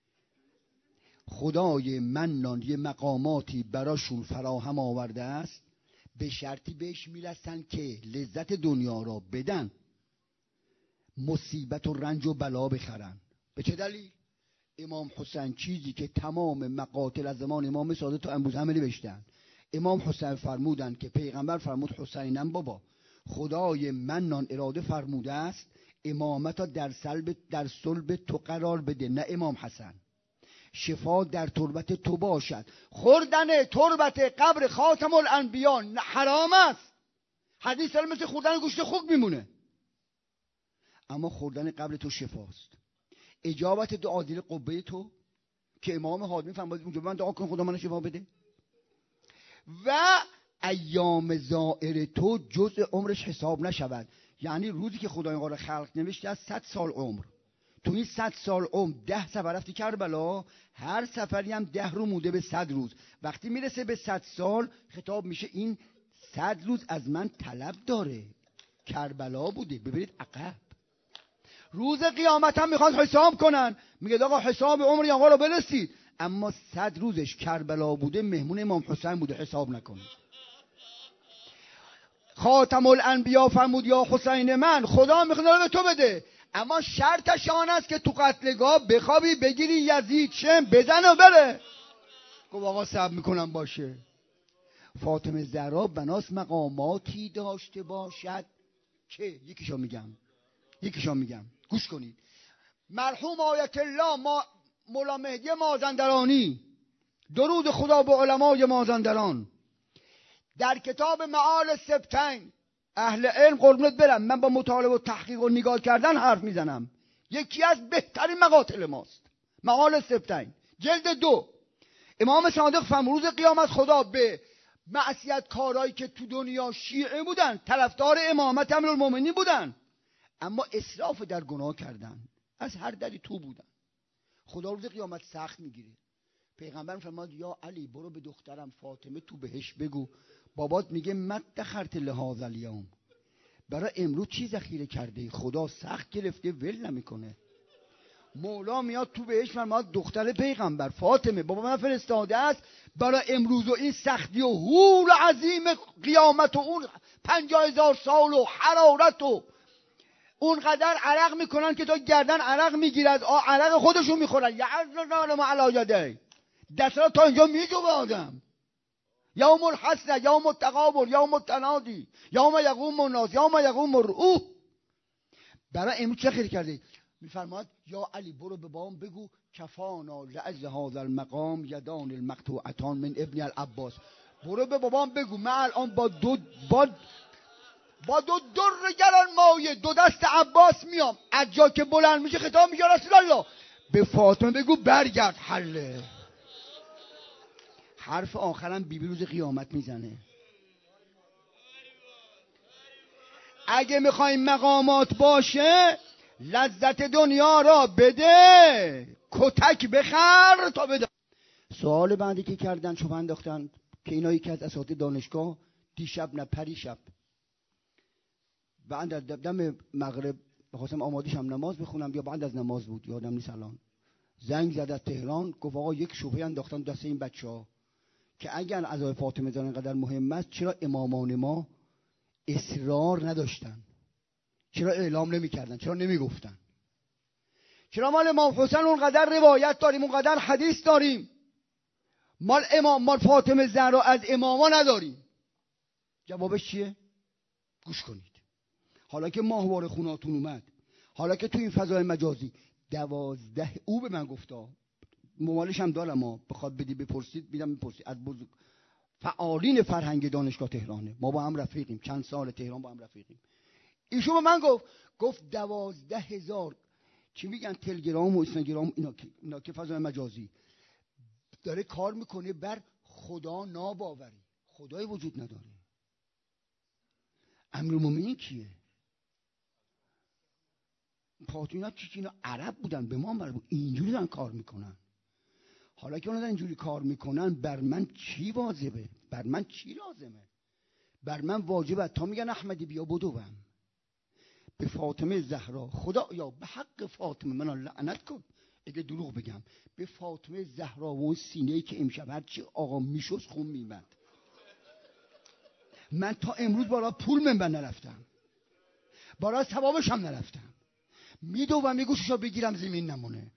خدای منان یه مقاماتی براشون فراهم آورده است، به شرطی بهش میرسن که لذت دنیا را بدن، مصیبت و رنج و بلا بخرن. به چه دلیل؟ امام حسین چیزی که تمام مقاتل از زمان امام صادق تا امروز همه نوشتن، امام حسین فرمودن که پیغمبر فرمود حسینم بابا خدای منان اراده فرموده است امامت در صلب تو قرار بده، نه امام حسن، شفا در تربت تو باشد. خوردن تربت قبر خاتم الانبیا حرام است، حدیث داره مثل خوردن گوشت خوک میمونه. اما خوردن قبل تو شفاست. اجابت دعا دل قبه تو که امام حاتمی فرمود اونجا من دعا کن خدا من شفا بده. و ایام زائر تو جزء عمرش حساب نشود. یعنی روزی که خدای قادر خلق نوشته از 100 سال عمر، تو این 100 سال عمر 10 سفر رفتی کربلا، هر سفری هم 10 رو موده به 100 روز. وقتی میرسه به 100 سال خطاب میشه این 100 روز از من طلب داره، کربلا بوده، ببرید عقب. روز قیامت هم میخوان حساب کنن، میگه آقا حساب عمر آقا رو برسید، اما 100 روزش کربلا بوده، مهمون امام حسین بوده، حساب نکنید. خاتم الانبیا فرمود یا حسین من خدا میخواد به تو بده، اما شرطش آن است که تو قتلگاه بخوابی بگیری یزید شم بزن و بره. گفت آقا صبر میکنم باشه. فاطمه زهرا بناس مقاماتی داشته باشد که یکیشو میگم گوش کنید. مرحوم آیت الله مولا مهدی مازندرانی، درود خدا به علمای مازندران، در کتاب معال سبتین، اهل علم قربونت برم، من با مطالعه و تحقیق و نگاه کردن حرف میزنم، یکی از بهترین مقاتل ماست. معال سبتین جلد 2، امام صادق فرمود روز قیامت خدا به معصیت کارایی که تو دنیا شیعه بودن، طرفدار امامت امیرالمومنین بودن، اما اسراف در گناه کردن، از هر دری تو بودن، خدا روز قیامت سخت میگیره. پیغمبر فرمود یا علی برو به دخترم فاطمه تو بهش بگو بابات میگه مدخرت لهذا الیوم، برای امروز چی ذخیره کرده؟ خدا سخت گرفته ول نمیکنه. مولا میاد تو بهش فرمود دختر پیغمبر فاطمه بابا من فرستاده است برای امروز و این سختی و هول عظیم قیامت و اون 50,000 سال و حرارت و اونقدر عرق میکنن که تا گردن عرق میگیره، از عرق خودشون میخورن. یعرض ما علی یدی، دستا تا اینجا میجوه آدم. یوم الحسره، یوم التقابل، یوم التنادی، یوم یقوم الناس، یوم یقوم الروح. برای امروز چه خیر کرده؟ میفرماد یا علی برو به بابام بگو کفانا لعز هذا المقام یدان المقطوعتان من ابن العباس. برو به بابام بگو من الان با دو در گران مایه 2 دست عباس میام، از جا که بلند میشه خطاب میگه رسول الله به فاطمه بگو برگرد حله. حرف آخرم بیبی روز قیامت میزنه. اگه میخوایم مقامات باشه لذت دنیا را بده، کتک بخر تا بده. سوال بعدی که کردن شما انداختن که اینا یکی از اساتید دانشگاه دیشب نه پریشب بعد از دم مغرب بخواستم آمادیش هم نماز بخونم یا بعد از نماز بود یادم نیست الان، زنگ زد از تهران گفت آقا یک شبهه انداختن دست این بچه‌ها که اگر عزای فاطمه زن اینقدر مهم است چرا امامان ما اصرار نداشتن، چرا اعلام نمی‌کردن، چرا نمیگفتن، چرا مال امام حسین اونقدر روایت داریم، اونقدر حدیث داریم، مال فاطمه زهرا از اماما نداریم؟ جوابش چیه؟ گوش کنید. حالا که ماهواره خوناتون اومد، حالا که تو این فضای مجازی 12 او به من گفتا، موبایلش هم دارم، ما بخواد بدی بپرسید میدم بپرسید، از بزرگ فعالین فرهنگ دانشگاه تهرانه، ما با هم رفیقیم، چند سال تهران با هم رفیقیم. ایشون به من گفت 12,000 چی میگن تلگرام و اینستاگرام اینا که فضای مجازی داره کار میکنه بر خدا ناباوری، خدای وجود نداره. امیرالمومنین کیه؟ پاتوینا چی اینا عرب بودن، به ما مربوط، اینجوری دارن کار میکنن. حالا که اونا دارن اینجوری کار میکنن بر من چی واجبه؟ بر من چی لازمه؟ بر من واجبه تا میگن احمدی بیا بدوم به فاطمه زهرا، خدا یا به حق فاطمه من لعنت کن اگه دروغ بگم، به فاطمه زهرا و سینه‌ای که امشب هر چی آقا میشوز خون میمد. من تا امروز بالا پول منبر نرفتم، بالا ثوابش هم نرفتم، میدوم یه گوششو بگیرم زمین نمونه.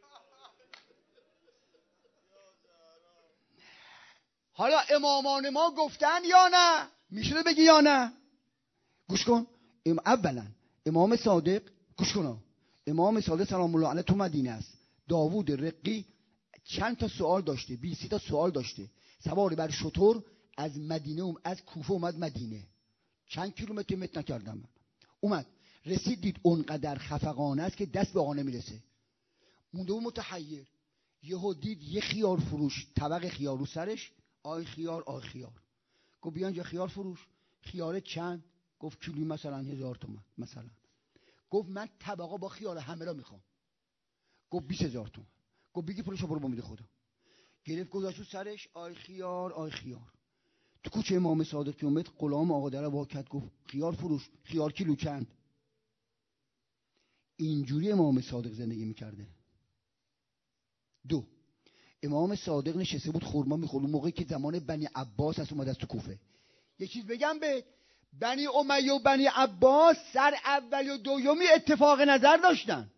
حالا امامان ما گفتن یا نه؟ میشه بگی یا نه؟ گوش کن. اولا امام صادق، گوش کن، امام صادق سلام الله علیه تو مدینه است. داوود رقی چند تا سوال داشته، 20 تا سوال داشته، سوار بر شتر از مدینه از کوفه اومد مدینه، چند کیلومتر متر نکردم. اومد رسید دید اونقدر خفقانه است که دست به آقا نمیرسه. مونده بود متحیر. یهو دید یه خیار فروش طبق خیار رو سرش. آی خیار آی خیار. گفت بیا اینجا خیار فروش. خیار چند؟ گفت کیلویی مثلا 1000 تومان مثلا. گفت من طبقا با خیار همه را میخوام. گفت 20000 تومان. گفت بگی پولشو برو با میده خدا. گرفت گذاشت رو سرش. آی خیار آی خیار. تو کوچه امام صادق که اومد غلام آقا در واکت گفت خیار فروش. خیار کیلو چند؟ اینجوری امام صادق زندگی میکرده. 2 امام صادق نشسته بود خرما میخورد اون موقعی که زمان بنی عباس از اومد از تو کوفه. یه چیز بگم به بنی امیه و بنی عباس سر اولی و دومی اتفاق نظر داشتن.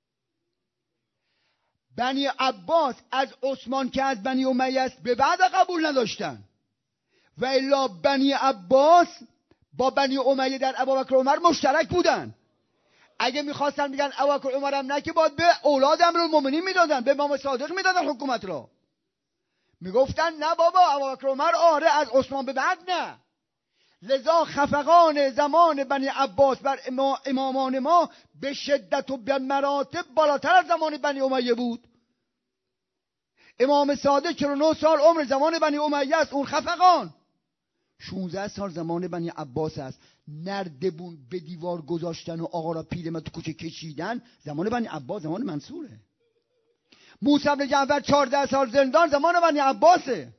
بنی عباس از عثمان که از بنی امیه است به بعد قبول نداشتن و الا بنی عباس با بنی امیه در ابوبکر و عمر مشترک بودن. اگه میخواستن میگن ابوبکر و عمرم نه که باید به اولاد امیرالمومنین میدادن، به امام صادق میدادن حکومت را. میگفتن نه بابا ابوبکر و عمر آره از عثمان به بعد نه. لذا خفقان زمان بنی عباس بر امامان ما به شدت و به مراتب بالاتر از زمان بنی امیه بود. امام صادق 49 سال عمر زمان بنی امیه است، اون خفقان 16 سال زمان بنی عباس است. نردبون به دیوار گذاشتن و آقا را پیرمرد تو کوچه کشیدن زمان بنی عباس، زمان منصوره. موسی بن جعفر 14 سال زندان زمان بنی عباسه.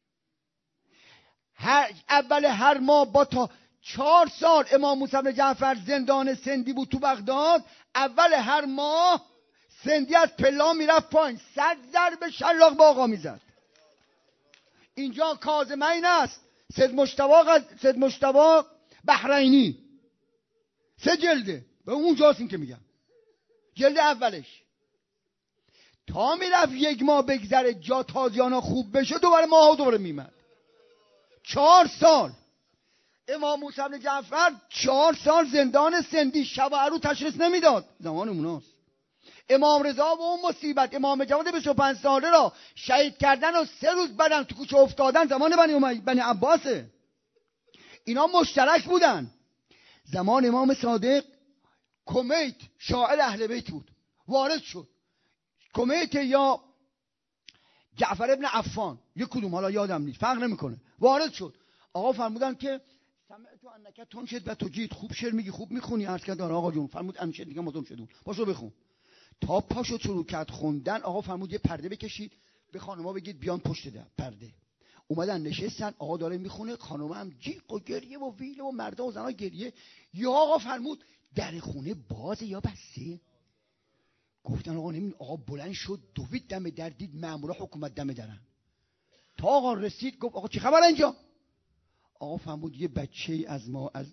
اول هر ماه با تا 4 سال امام موسی بن جعفر زندان سندی بود تو بغداد. اول هر ماه سندی از پلا میرفت پایین 100 ضرب شلاق با آقا میزد. اینجا کاظمین است، سید مجتبی بحرینی 3 جلده به اونجاست این که میگم. جلد اولش تا میرفت 1 ماه بگذره جا تازیانا خوب بشه دوباره ماه دوباره میمد. 4 سال امام موسی بن جعفر 4 سال زندان سندی شب و عرو تشخیص نمیداد، زمان اوناست. امام رضا و اون مصیبت امام جواد 25 ساله را شهید کردن و 3 روز بعدم تو کوچه افتادن زمان بنی عباسه. اینا مشترک بودن. زمان امام صادق کمیت شاعر اهل بیت بود، وارد شد. کمیت یا جعفر ابن عفان یک کدوم حالا یادم نیست فرق نمیکنه، وارد شد. آقا فرمودن که سمعت انک تنشد و تجید، خوب شعر میگی خوب میخونی. عرض کرد آقا جون. فرمود انشد دیگه ما تنشدون پاشو بخون. تا پاشو شروع کرد خوندن آقا فرمود یه پرده بکشید به خانم‌ها بگید بیان پشت پرده. اومدن نشستن، آقا داره میخونه، خانم‌ها هم جیغ و گریه و ویله و مردا و زنا گریه. یا آقا فرمود در خونه بازه یا بسته؟ گفتن آقا نمیدونم. آقا بلند شد دوید دم در، دید مامورا حکومت دم درن. تا آقا رسید گفت آقا چه خبر اینجا؟ آقا فرمود یه بچه‌ای از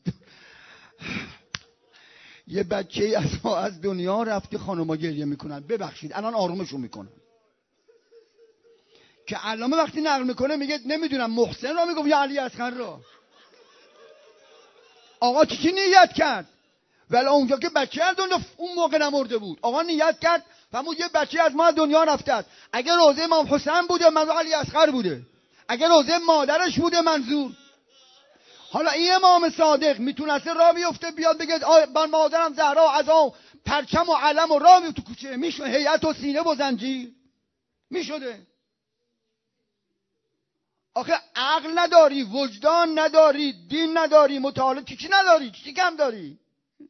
ما از دنیا رفته، خانم‌ها گریه میکنن، ببخشید الان آرومشون میکنن. که علامه وقتی نقل میکنه میگه نمیدونم محسن را میگفت یا علی اصغر را. آقا چی نیت کرد؟ ولی اونجا که بچه از دنیا اون موقع نمرده بود. آقا نیت کرد فرمود یه بچه از ما از دنیا رفته است. اگه روزه امام حسین بوده منظور علی اصغر بوده، اگه روزه مادرش بوده منظور. حالا این امام صادق میتونسته راه بیفته بیاد بگه من مادرم زهرا از اون پرچم و علم و راه تو کوچه میشه هیئت و سینه و زنجیر میشده. آخه عقل نداری، وجدان نداری، دین نداری، مطالعه چی نداری، چی کم داری؟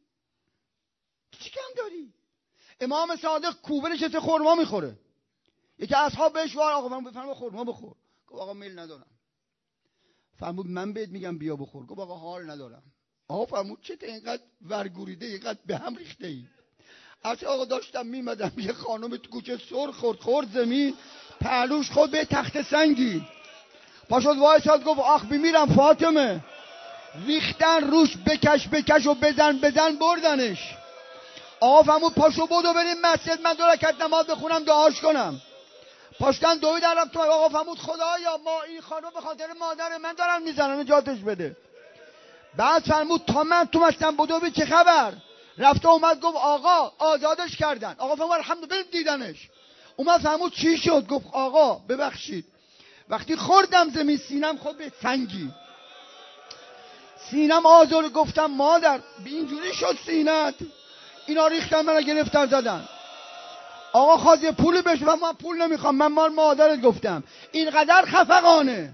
چی کم داری؟ امام صادق کوبه نشسته خرما میخوره. یکی اصحاب بهش وار آقا من بفرما خرما بخور. گفت آقا میل ندارم. فرمود من بهت میگم بیا بخور. گفت آقا حال ندارم. آقا فرمود چه اینقدر ورگوریده، اینقدر به هم ریخته ای؟ از آقا داشتم میمدم یه خانم تو کوچه سر خورد زمین، پهلوش خود به تخت سنگی پاشد وایساد گفت آخ بیمیرم فاطمه. ریختن روش بکش و بزن بردنش. آقا فرمود پاشو بدو بریم مسجد من 2 رکعت نماز بخونم دعاش کنم. پاشتن دوید رفت تو. آقا فرمود خدایا ما این خانم به خاطر مادر من دارن میزنن نجاتش بده. بعد فرمود تا من تو مسجد بدو ببین چه خبر. رفت اومد گفت آقا آزادش کردن. آقا فرمود الحمدلله دیدنش. اومد فرمود چی شد؟ گفت آقا ببخشید وقتی خوردم زمین سینم خود به سینم آزار. گفتم مادر به اینجوری شد سینت؟ اینا ریختن منو گرفتن زدن. آقا خواست یه پولی بشه و من پول نمیخوام، من مال مادرت گفتم. اینقدر خفقانه،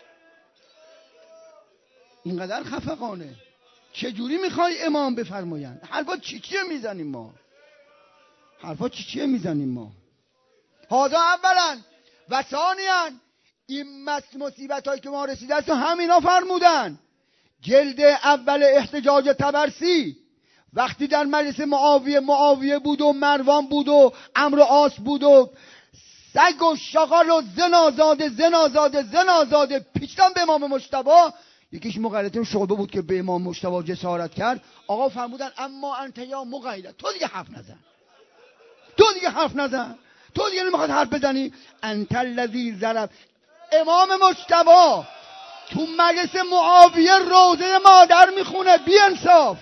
اینقدر خفقانه. چجوری میخوای امام بفرمایند؟ حرفا چیه میزنیم ما؟ حرفا چیه میزنیم ما؟ هذا اولا و ثانیا، این مصیبت هایی که ما رسیده است و همینا فرمودن. جلد اول احتجاج طبرسی وقتی در مجلس معاویه بود و مروان بود و عمرو عاص بود و سگ و شغال و زنازاده پیچتن به امام مجتبی. یکیش مقلد شعبه بود که به امام مجتبی جسارت کرد. آقا فرمودن اما انت یا مقلد، تو دیگه حرف نزن، تو دیگه نمیخواد حرف بزنی. انت الذی ضرب. امام مجتبی تو مجلس معاویه روزه مادر میخونه، بی انصاف.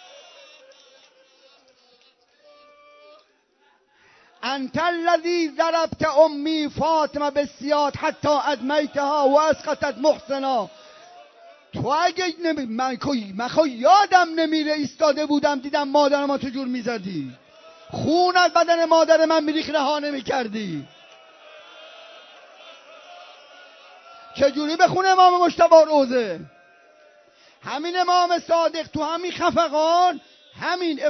انت الذی ضربت امی فاطمه بالسیاط حتی ادمیتها و اسقطت محسنا. تو اگه من یادم نمیره ایستاده بودم دیدم مادرم چجور میزدی، خون از بدن مادر من میریخ، رها نمیکردی. چجوری بخونه امام مجتبی روزه؟ همین امام صادق تو همین خفقان، همین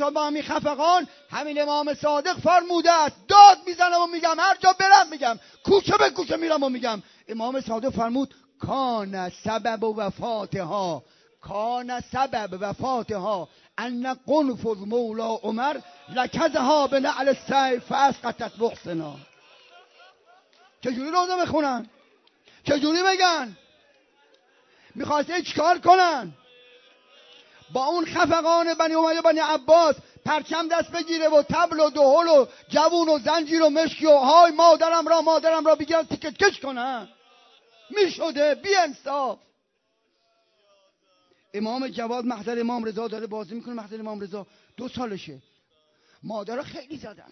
امام صادق فرموده است. داد میزنم و میگم، هر جا برم میگم، کوچه به کوچه میرم و میگم. امام صادق فرمود کان سبب وفاتها ان قنفذ مولا عمر لکزها به نعل السیف فاسقطت محسنا. چجوری روزه بخونن؟ چجوری بگن؟ میخواسته چیکار کنن؟ با اون خفقان بنی امیه بنی عباس پرچم دست بگیره و طبل و دهل و جوون و زنجیر و مشکی و های مادرم را بگیرن تیکت کش کنن؟ میشده؟ بی انصاف. امام جواد محضر امام رضا داره بازی میکنه. محضر امام رضا 2 سالشه. مادرها خیلی زدن.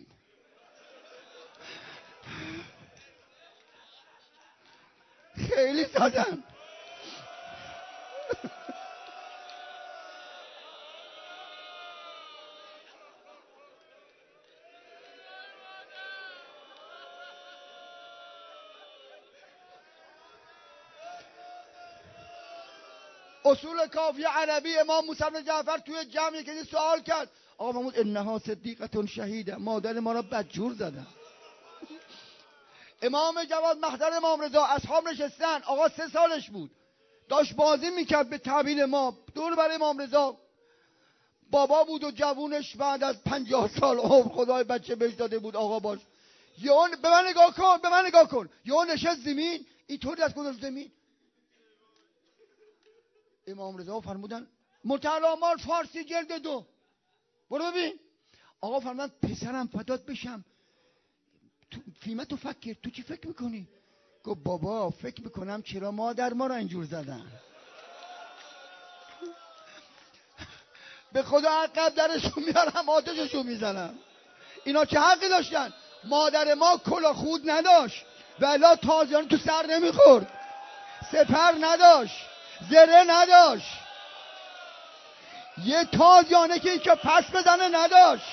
اصول کافی عربی امام موسی بن جعفر توی جمعی که سوال کرد، آقا محمود انها صدیقه شهیده، مادر ما را بدجور زدن. امام جواد محضر امام رضا، اصحاب نشستن. آقا 3 سالش بود، داشت بازی میکرد به تعبیر ما دور برای امام رضا. بابا بود و جوونش بعد از 50 سال عمر خدای بچه بهش داده بود. آقا باش به من نگاه کن. یهو نشست زمین، اینطوری از گذاشت زمین. امام رضا فرمودن متعلمان فارسی جلد 2، برو ببین. آقا فرمودن پسرم فدات بشم، فیما تو فکر، تو چی فکر میکنی؟ گفت بابا فکر میکنم چرا مادر ما را اینجور زدن. به خدا عقب درشون میارم، آتششون میزنم. اینا چه حقی داشتن؟ مادر ما کلا خود نداشت و الا تازیان تو سر نمیخورد، سپر نداشت، زره نداشت، یه تازیانه که پس بزنه نداشت.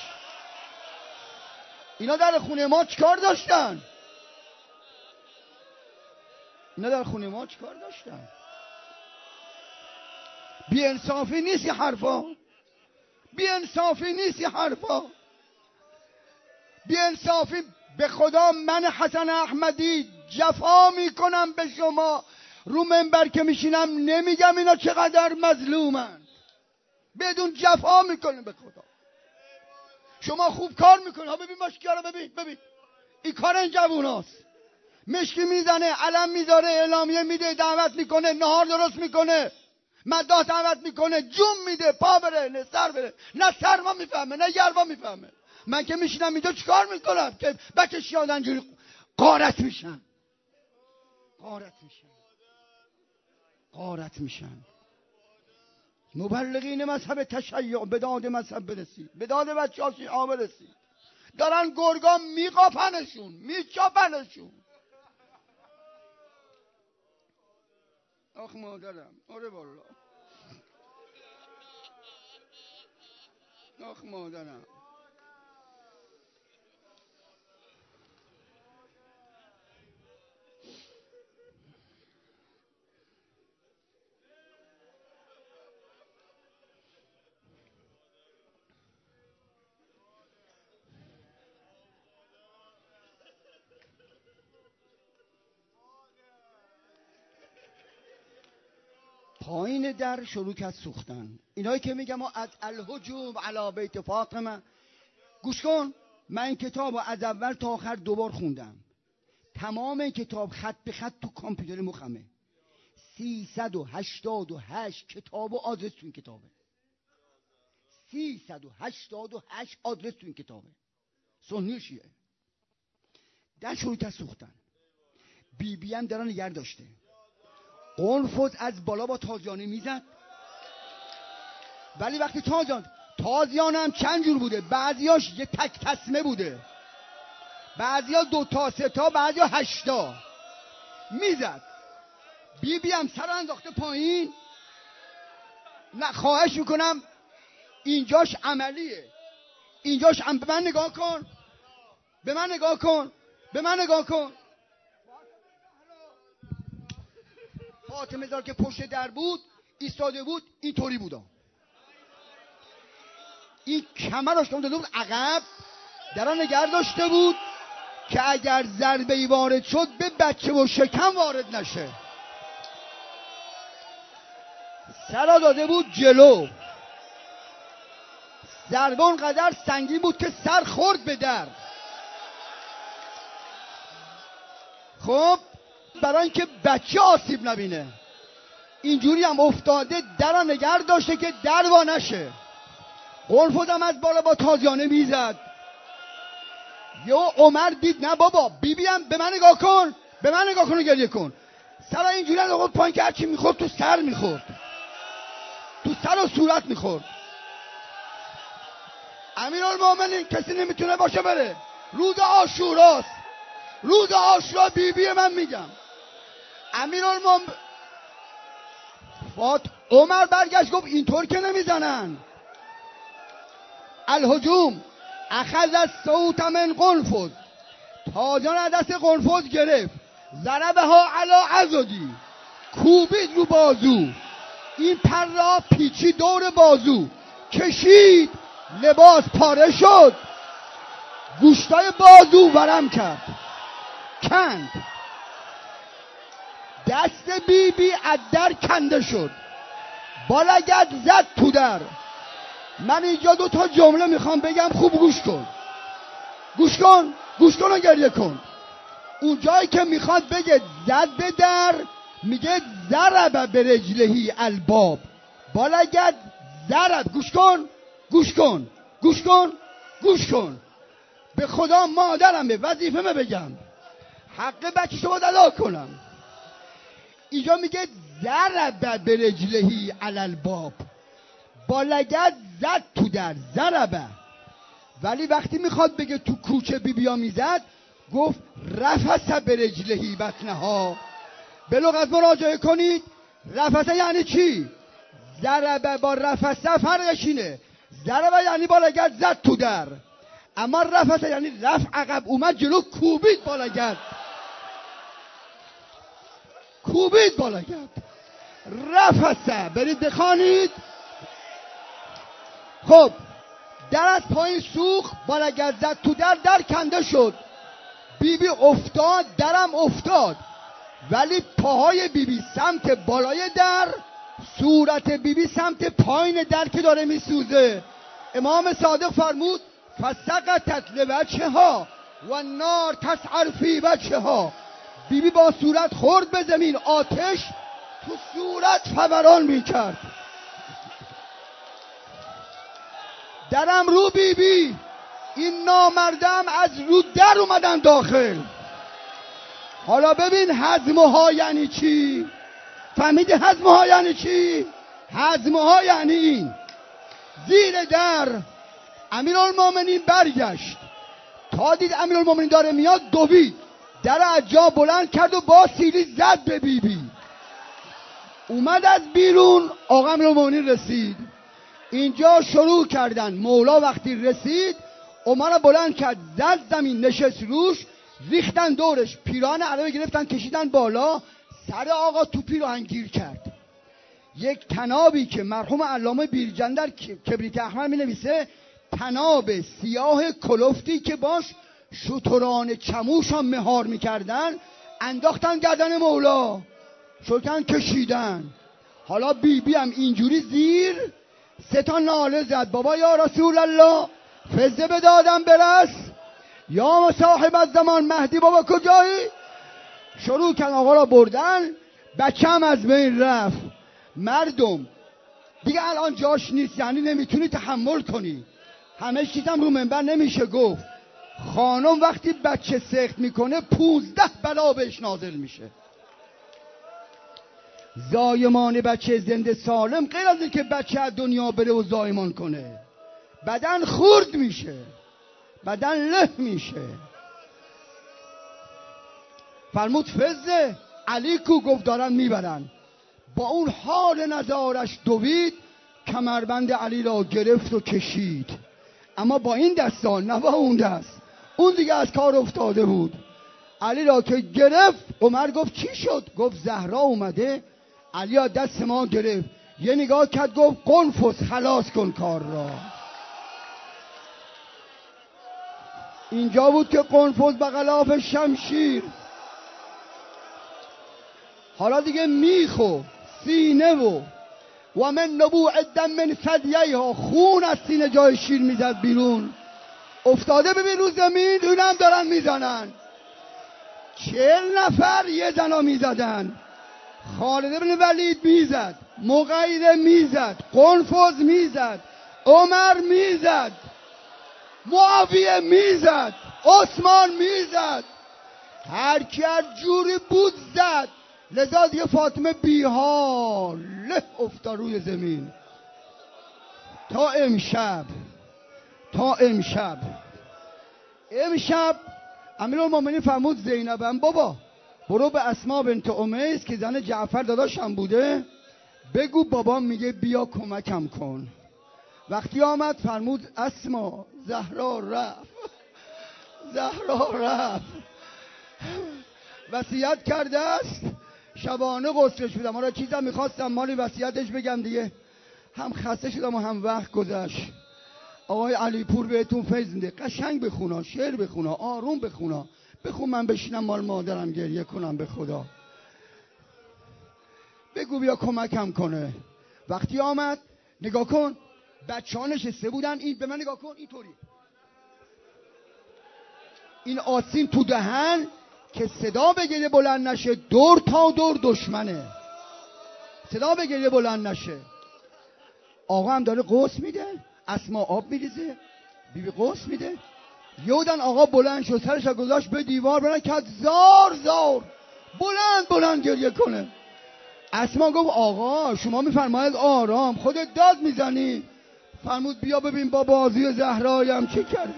اینا در خونه ما چیکار داشتن؟ بی انصافی نیست یه حرفا. بی انصافی. به خدا من حسن احمدی جفا میکنم به شما، رو منبر که میشینم نمیگم اینا چقدر مظلومن، بدون جفا میکنم به خدا. شما خوب کار میکنه. ببین مشکی رو ببین این کار این جووناست. مشکی میزنه، علم میذاره، اعلامیه میده، دعوت میکنه، نهار درست میکنه، مداح دعوت میکنه، جون میده، پا بره نه سر بره، نه سرما میفهمه نه گرما میفهمه. من که میشینم اینجا چیکار میکنم که بچه شیاد اینجوری غارت میشن. مبلغین مذهب تشیع به داد مذهب برسید، به داد بچه ها شیعه برسید. دارن گرگان میقاپنشون، میچاپنشون. آخ مادرم، آره والله. آخ مادرم. پایین در شروع کرد سوختن. اینایی که میگم از الهجوم علی بیت فاطمه، گوش کن. من این کتاب رو از اول تا آخر دوبار خوندم. تمام این کتاب خط به خط تو کامپیوتر مخمه. 388 کتاب و آدرس تو این کتابه. 388 آدرس تو این کتابه. سنی شیعه. در شروع کرد سوختن. بی هم دران نگه داشته. قنفذ از بالا با تازیانه میزد. ولی وقتی تازیانه هم چند جور بوده. بعضیاش یه تک تسمه بوده، بعضیا 2 تا 3 تا، بعضیا 8 تا میزد. بی هم سر انداخته پایین. نه خواهش میکنم اینجاش عملیه، اینجاش به من نگاه کن، به من نگاه کن، به من نگاه کن. فاطمه زار که پشت در بود ایستاده بود، اینطوری بودا. این کمرش داده بود عقب، دران نگه داشته بود که اگر ضربه‌ای وارد شد به بچه و شکم وارد نشه. سرا داده بود جلو. ضربه اونقدر سنگین بود که سر خورد به در. خب برای اینکه بچه آسیب نبینه اینجوری هم افتاده، درا نگه داشته که در وا نشه. قنفذ هم از بالا با تازیانه میزد. یه عمر دید نه بابا، بی هم به من نگاه کن، به من نگاه کن و گریه کن. سر اینجوری هم آقا پایین که هرچی میخورد تو سر میخورد، تو سر و صورت میخورد. امیرالمومنین کسی نمیتونه باشه بره. روز عاشوراست، روز عاشورا بی من میگم. امیرالمومنین عمر برگشت گفت اینطور که نمیزنن. الهجوم اخذ الصوت من قنفذ، تازیان از دست قنفذ گرفت. ضربها علی عضدی، کوبید رو بازو. این پر را پیچی دور بازو، کشید، لباس پاره شد. گوشتای بازو ورم کرد، کند. دست بی از در کنده شد. بالگد زد تو در. من اینجا 2 تا جمله میخوام بگم، خوب گوش کن، گوش کن، گوش کن و گریه کن. اون جایی که میخواد بگه زد به در، میگه ضرب به رجلهی الباب. بالگد ضرب. گوش کن، گوش کن، گوش کن، گوش کن. به خدا مادرمه، وظیفه بگم، حق بچه باید ادا کنم. اینجا میگه ضرب به رجلهی الباب، بالگد زد تو در، ضربه. ولی وقتی میخواد بگه تو کوچه بیا میزد، گفت رفس به رجلهی بطنها. به لغت مراجعه کنید. رفسه یعنی چی؟ ضربه با رفسه فرقش اینه. ضربه یعنی بالگد زد تو در، اما رفسه یعنی رفت عقب اومد جلو، کوبید بالگد، کوبید بالگد. رفسه برید بخوانید. خب در از پایین سوخت، بالگد زد تو در، در کنده شد. بی افتاد، درم افتاد. ولی پاهای بی سمت بالای در، صورت بی سمت پایین در که داره میسوزه. امام صادق فرمود فسقطت لوجهها و النار تسعر فی وجهها. بی با صورت خورد به زمین، آتش تو صورت فوران میکرد. درم رو بی این نامردم از رو در اومدن داخل. حالا ببین هضمها یعنی چی؟ فهمیده هضمها یعنی چی؟ هضمها یعنی این. زیر در امیرالمومنین برگشت، تا دید امیرالمومنین داره میاد، دوید، در از جا بلند کرد و با سیلی زد به بی. اومد از بیرون، آقا امیرالمومنین رسید. اینجا شروع کردن. مولا وقتی رسید عمر رو بلند کرد، زد زمین، نشست روش، ریختن دورش، پیراهن عربی گرفتن کشیدن بالا، سر آقا تو پیراهن گیر کرد. یک تنابی که مرحوم علامه بیرجند در کبریت احمر می نویسه، تناب سیاه کلفتی که باش شتران چموش هم مهار می کردن، انداختن گردن مولا، شکن کشیدن. حالا بی بی هم اینجوری زیر 3 تا ناله زد، بابا یا رسول الله فزه به دادم برس، یا صاحب الزمان مهدی بابا کجایی؟ شروع کردن آقا را بردن. بچه هم از بین رفت. مردم دیگه الان جاش نیست، یعنی نمیتونی تحمل کنی، همه چیزم رو منبر نمیشه گفت. خانم وقتی بچه سخت میکنه 15 بلا بهش نازل میشه. زایمان بچه زنده سالم غیر از این که بچه از دنیا بره و زایمان کنه، بدن خورد میشه، بدن له میشه. فرمود فزه علی کو؟ گفت دارن میبرن. با اون حال نزارش دوید، کمربند علی را گرفت و کشید. اما با این دستان نه با اون دست، اون دیگه از کار افتاده بود. علی را که گرفت، عمر گفت چی شد؟ گفت زهرا اومده. علی را دست ما گرفت، یه نگاه کرد، گفت قنفس خلاص کن کار را. اینجا بود که قنفس به غلاف شمشیر. حالا دیگه میخو سینه و من نبوع دم من ثدییها، خون از سینه جای شیر میزد بیرون. افتاده ببین رو زمین، اونم دارن میزنن. 40 نفر یه زنا میزدن. خالد بن ولید میزد، مغیره میزد، قنفذ میزد، عمر میزد، معاویه میزد، عثمان میزد، هر کی هر جوری بود زد. لذا دیگه فاطمه بیحال افتاد روی زمین. تا امشب امیرالمومنین فرمود زینبم بابا برو به اسما بنت امیس که زن جعفر داداشم بوده، بگو بابام میگه بیا کمکم کن. وقتی آمد فرمود اسما زهرا رفت وصیت کرده است، شبانه غسلش بدم. حالا چیزم میخواستم مالی وصیتش بگم دیگه، هم خسته شدم و هم وقت گذشت. آقای علی پور بهتون فیض میده، قشنگ بخونا، شعر بخونا، آروم بخونا، بخون من بشینم مال مادرم گریه کنم به خدا. بگو بیا کمکم کنه. وقتی آمد نگاه کن، بچه ها نشسته بودن، این به من نگاه کن، اینطوری این آسین تو دهن که صدا بگیره بلند نشه، دور تا دور دشمنه، صدا بگیره بلند نشه. آقا هم داره قرص میده، اسما آب میریزه، بیبی قرص میده. یودن آقا بلند شد، سرش گذاشت به دیوار، بلند کرد زار بلند گریه کنه. اسما گفت آقا شما میفرمایید آرام، خودت داد میزنی. فرمود بیا ببین با بازی زهرایم چی کرد.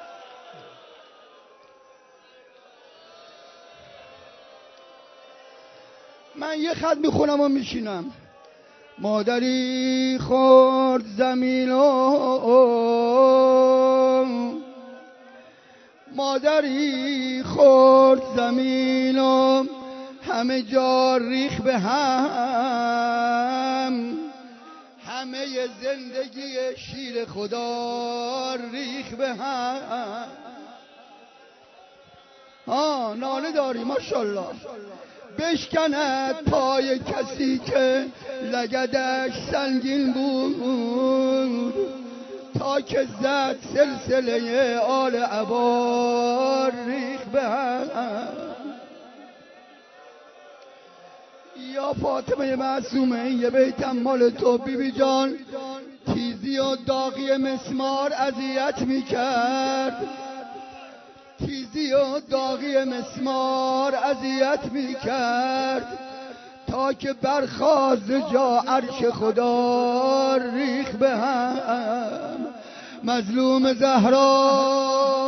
من یه خط میخونم و میشینم. مادری خورد زمین و همه جا ریخ به هم، همه زندگی شیر خدا ریخ به هم. ناله داری ماشاءالله. بشکند پای کسی که لگدش سنگین بود، تا که زد سلسله آل عبار ریخ به هم. یا فاطمه معصومه یه بیتم مال تو بیبی جان، تیزی و داغی مسمار اذیت میکرد، تیزی و داغی مسمار اذیت میکرد، تا که برخاست جا عرش خدا ریخ به هم. مظلوم زهرا